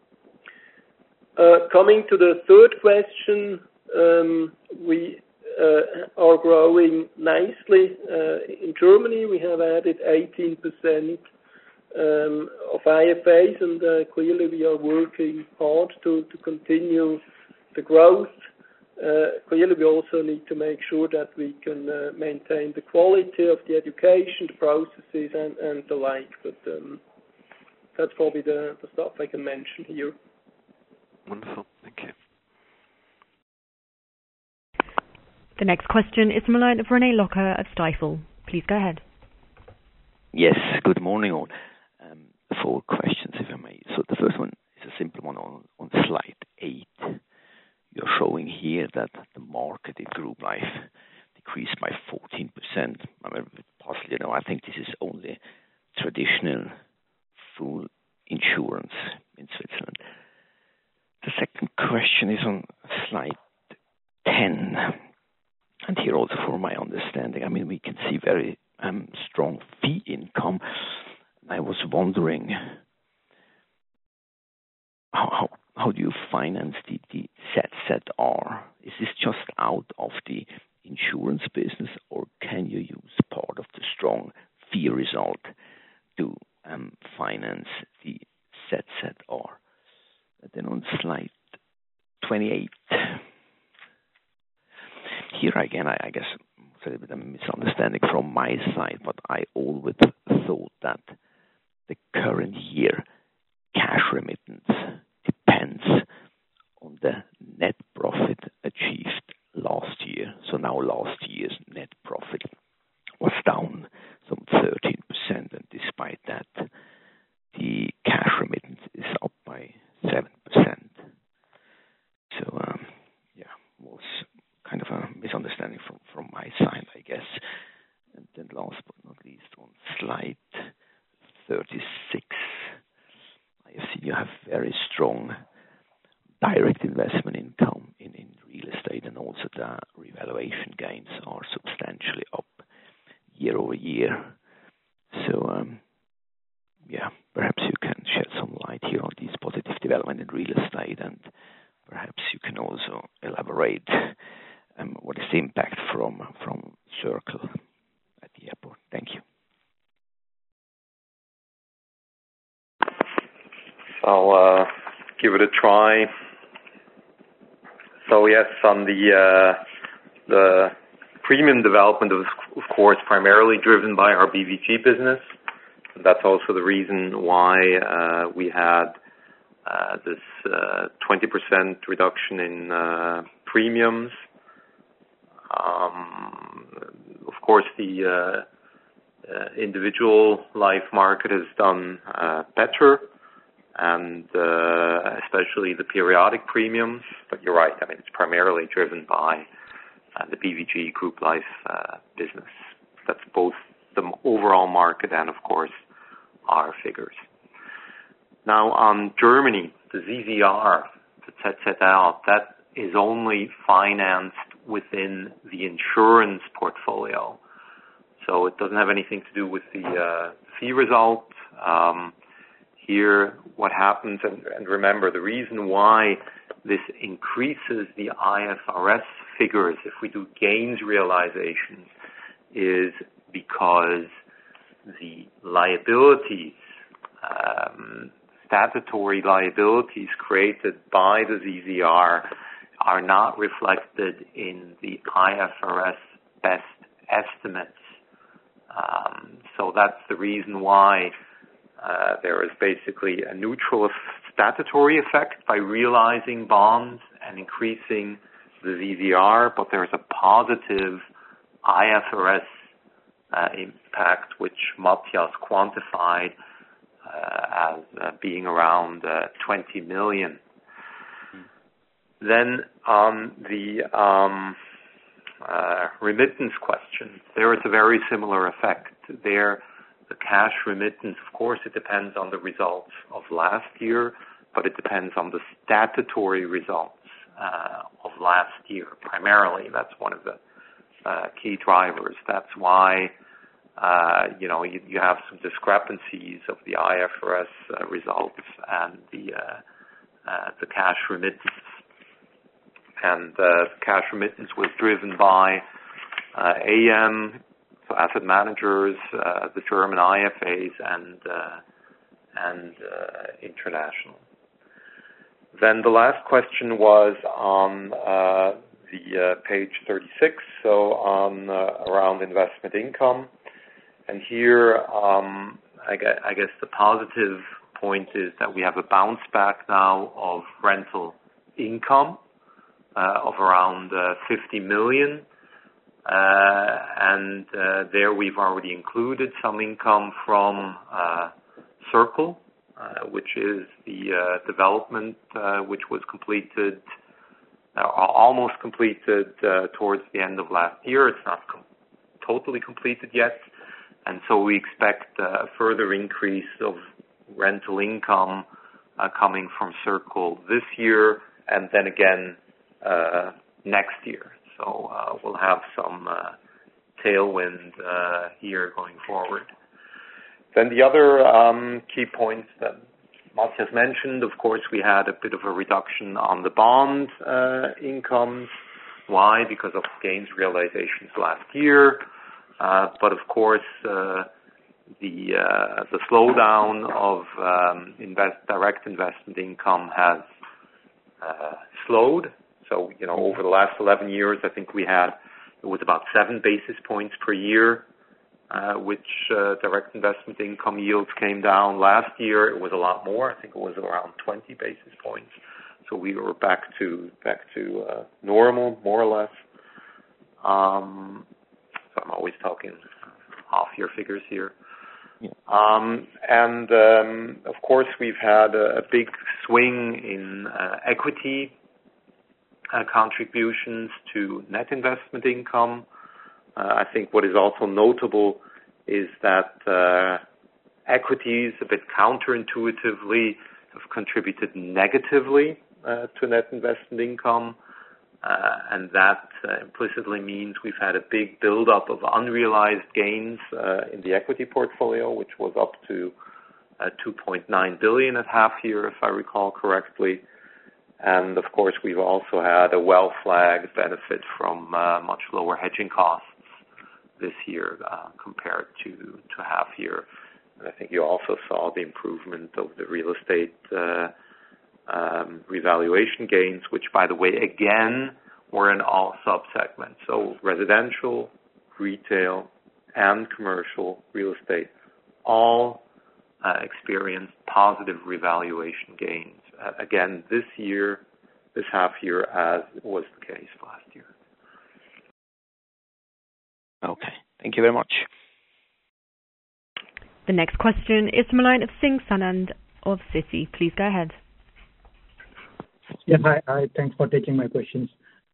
Coming to the third question, we are growing nicely. In Germany, we have added 18% of IFAs, and clearly we are working hard to continue the growth. Clearly we also need to make sure that we can maintain the quality of the education, the processes, and the like, but that's probably the stuff I can mention here. Wonderful, thank you. The next question is from the line of René Locher of Stifel. Please go ahead. Yes, good morning all. 4 questions, if I may. So the first one is a simple one on slide 8. You're showing here that the market in group life decreased by 14%. I mean, possibly, I think this is only traditional full insurance in Switzerland. The second question is on slide 10. And here also for my understanding, I mean, we can see very strong fee income. I was wondering how do you finance the ZZR? Is this just out of the insurance business, or can you use part of the strong fee result to finance the ZZR? And then on slide 28, here again, I guess it's a little bit of a misunderstanding from my side, but I always thought that the current year cash remittance depends on the net profit achieved last year. So now last year's net profit was down some 13%, and despite that, the cash remittance is up by 7%. So, was kind of a misunderstanding from my side, I guess. And then last but not least, on slide 36, I have seen you have very strong direct investment income in real estate, and also the revaluation gains are substantially up year over year. So, perhaps you can shed some light here on these positive development in real estate, and perhaps you can also elaborate what is the impact from Circle at the airport. Thank you. I'll give it a try. So yes, on the premium development was, of course, primarily driven by our BVG business. That's also the reason why we had this 20% reduction in premiums. Of course, the individual life market has done better, and especially the periodic premiums. But you're right, I mean, it's primarily driven by the BVG group life business. That's both the overall market and, of course, our figures. Now, on Germany, the ZZR, the ZZR, that is only financed within the insurance portfolio. So it doesn't have anything to do with the fee result. Here, what happens, and remember, the reason why this increases the IFRS figures if we do gains realizations is because the liabilities, statutory liabilities created by the ZZR are not reflected in the IFRS best estimates. So that's the reason why there is basically a neutral statutory effect by realizing bonds and increasing the ZZR, but there's a positive IFRS impact, which Matthias quantified as being around 20 million. Then on the remittance question, there is a very similar effect. There, the cash remittance, of course, it depends on the results of last year, but it depends on the statutory results of last year, primarily. That's one of the key drivers. That's why you have some discrepancies of the IFRS results and the cash remittance. And the cash remittance was driven by AM, so asset managers, the German IFAs, and international. Then the last question was on the page 36, so on around investment income. And here, I guess the positive point is that we have a bounce back now of rental income of around 50 million. and there we've already included some income from Circle, which is the development which was completed, almost completed towards the end of last year. It's not totally completed yet, and so we expect a further increase of rental income coming from Circle this year, and then again next year. So we'll have some tailwind here going forward. Then the other key points that Matthias mentioned, of course, we had a bit of a reduction on the bond incomes. Why? Because of gains realizations last year. But of course, the slowdown of direct investment income has slowed. So, over the last 11 years, I think it was about 7 basis points per year, which direct investment income yields came down. Last year, it was a lot more. I think it was around 20 basis points. So we were back to normal, more or less. So I'm always talking half-year figures here. Yeah. And of course, we've had a big swing in equity contributions to net investment income. I think what is also notable is that equities, a bit counterintuitively, have contributed negatively to net investment income. And that implicitly means we've had a big buildup of unrealized gains in the equity portfolio, which was up to 2.9 billion at half year, if I recall correctly. And of course, we've also had a well-flagged benefit from much lower hedging costs this year compared to half year. And I think you also saw the improvement of the real estate revaluation gains, which, by the way, again, were in all subsegments. So residential, retail, and commercial real estate all experienced positive revaluation gains. Again, this half year, as was the case last year. Okay, thank you very much. The next question is from the line of Singh Sanand of Citi. Please go ahead. Yeah, hi. Thanks for taking my questions.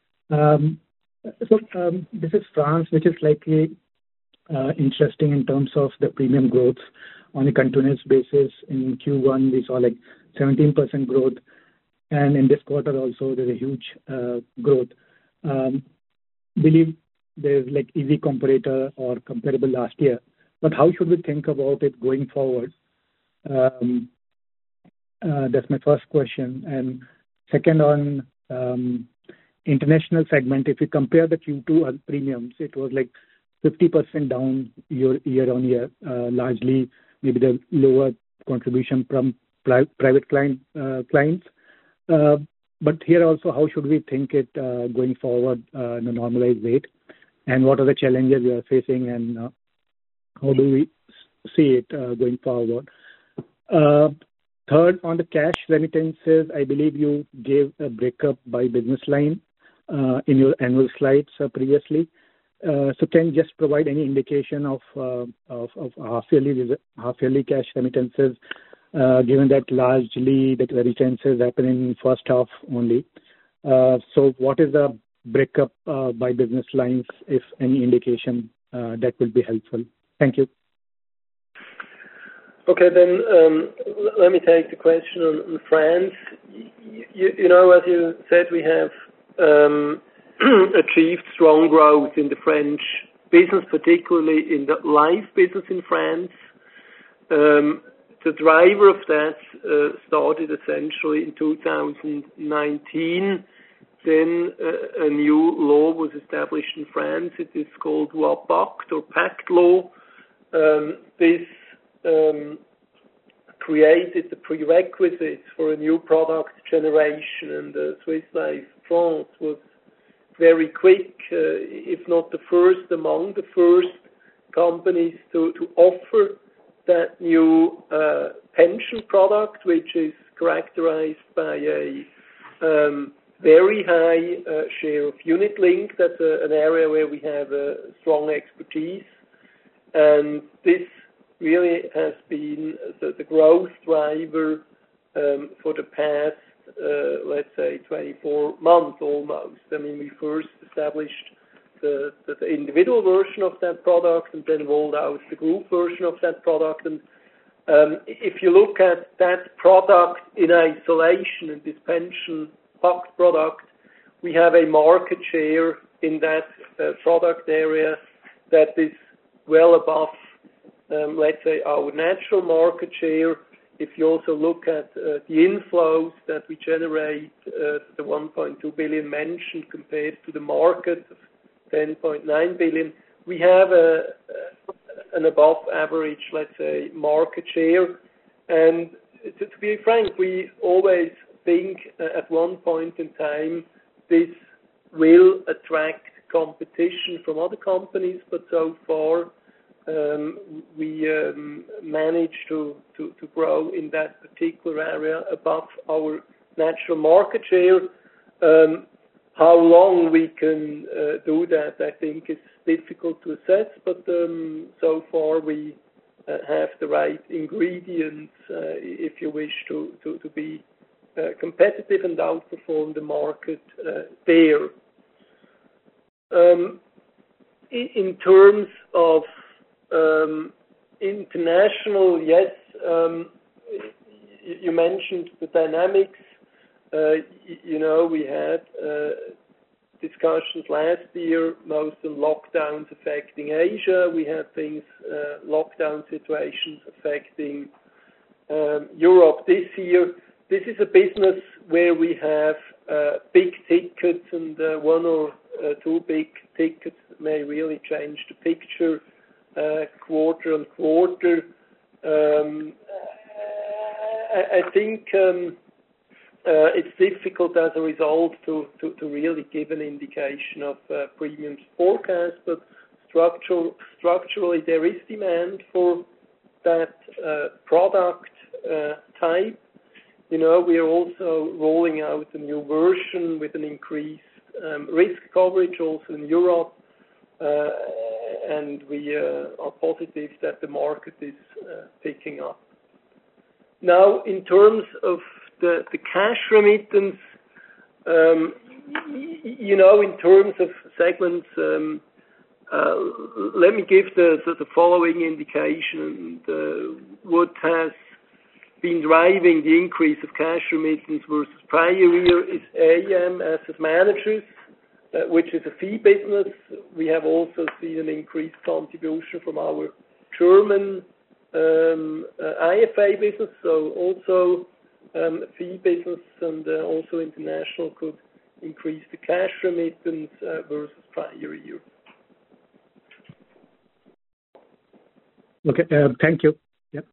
This is France, which is likely interesting in terms of the premium growth on a continuous basis. In Q1, we saw like 17% growth, and in this quarter also there's a huge growth. Believe there's like easy comparator or comparable last year, but how should we think about it going forward? That's my first question. And second, on international segment, if you compare the Q2 premiums, it was like 50% down year on year, largely maybe the lower contribution from private clients. But here also, how should we think it going forward in a normalized rate? And what are the challenges we are facing, and how do we see it going forward? Third, on the cash remittances, I believe you gave a breakup by business line in your annual slides previously. So can you just provide any indication of half-yearly cash remittances, given that largely the remittances happen in first half only? So what is the breakup by business lines, if any indication, that would be helpful. Thank you. Okay, then let me take the question on France. You know, as you said, we have achieved strong growth in the French business, particularly in the life business in France. The driver of that started essentially in 2019. Then a new law was established in France. It is called Loi Pacte or Pact Law. This created the prerequisites for a new product generation, and Swiss Life France was very quick, if not the first, among the first companies to offer that new pension product, which is characterized by a very high share of unit link. That's an area where we have a strong expertise, and this really has been the growth driver for the past, let's say, 24 months almost. I mean, we first established the individual version of that product and then rolled out the group version of that product. And if you look at that product in isolation, in this pension pact product, we have a market share in that product area that is well above, let's say, our natural market share. If you also look at the inflows that we generate, the 1.2 billion mentioned compared to the market of 10.9 billion, we have an above average, let's say, market share. And to be frank, we always think at one point in time this will attract competition from other companies, but so far we managed to grow in that particular area above our natural market share. How long we can do that, I think, is difficult to assess, but so far we have the right ingredients, if you wish, to be competitive and outperform the market there. In terms of international, yes, you mentioned the dynamics. We had discussions last year, most on lockdowns affecting Asia. We had lockdown situations affecting Europe this year. This is a business where we have big tickets, and one or two big tickets may really change the picture quarter on quarter. I think it's difficult as a result to really give an indication of premiums forecast, but structurally there is demand for that product type. We are also rolling out a new version with an increased risk coverage also in Europe, and we are positive that the market is picking up. Now, in terms of the cash remittance, in terms of segments, let me give the following indication. What has been driving the increase of cash remittance versus prior year is AM, asset managers, which is a fee business. We have also seen an increased contribution from our German IFA business, so also fee business, and also international could increase the cash remittance versus prior year. Okay, thank you. Yep.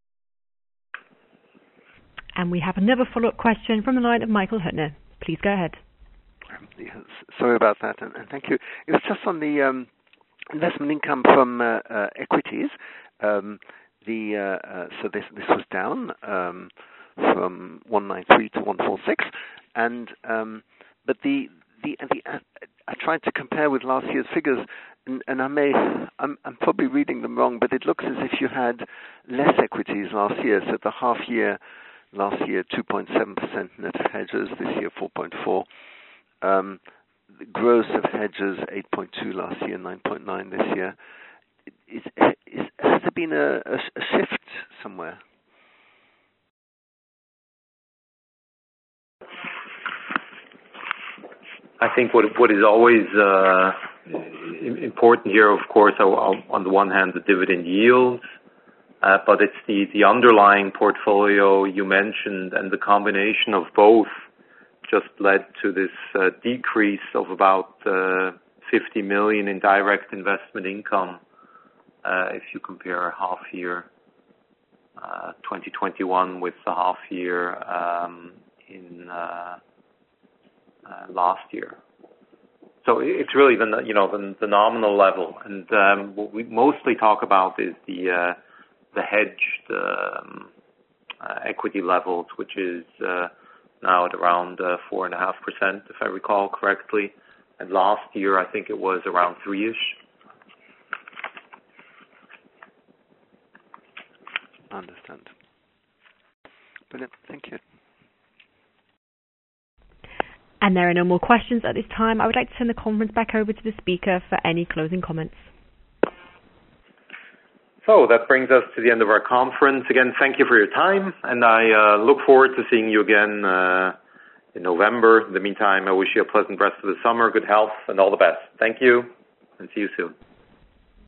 And we have another follow-up question from the line of Michael Huttner. Please go ahead. Sorry about that, and thank you. It was just on the investment income from equities. So this was down from 193 to 146, and but I tried to compare with last year's figures, and I'm probably reading them wrong, but it looks as if you had less equities last year. So the half year last year 2.7% net of hedges, this year 4.4%. The gross of hedges 8.2 last year, 9.9 this year. Has there been a shift somewhere? I think what is always important here, of course, on the one hand, the dividend yields, but it's the underlying portfolio you mentioned, and the combination of both just led to this decrease of about 50 million in direct investment income if you compare half year 2021 with the half year in last year. So it's really the nominal level, and what we mostly talk about is the hedged equity levels, which is now at around 4.5%, if I recall correctly. And last year, I think it was around 3-ish. Understand. Brilliant. Thank you. And there are no more questions at this time. I would like to turn the conference back over to the speaker for any closing comments. So that brings us to the end of our conference. Again, thank you for your time, and I look forward to seeing you again in November. In the meantime, I wish you a pleasant rest of the summer, good health, and all the best. Thank you, and see you soon.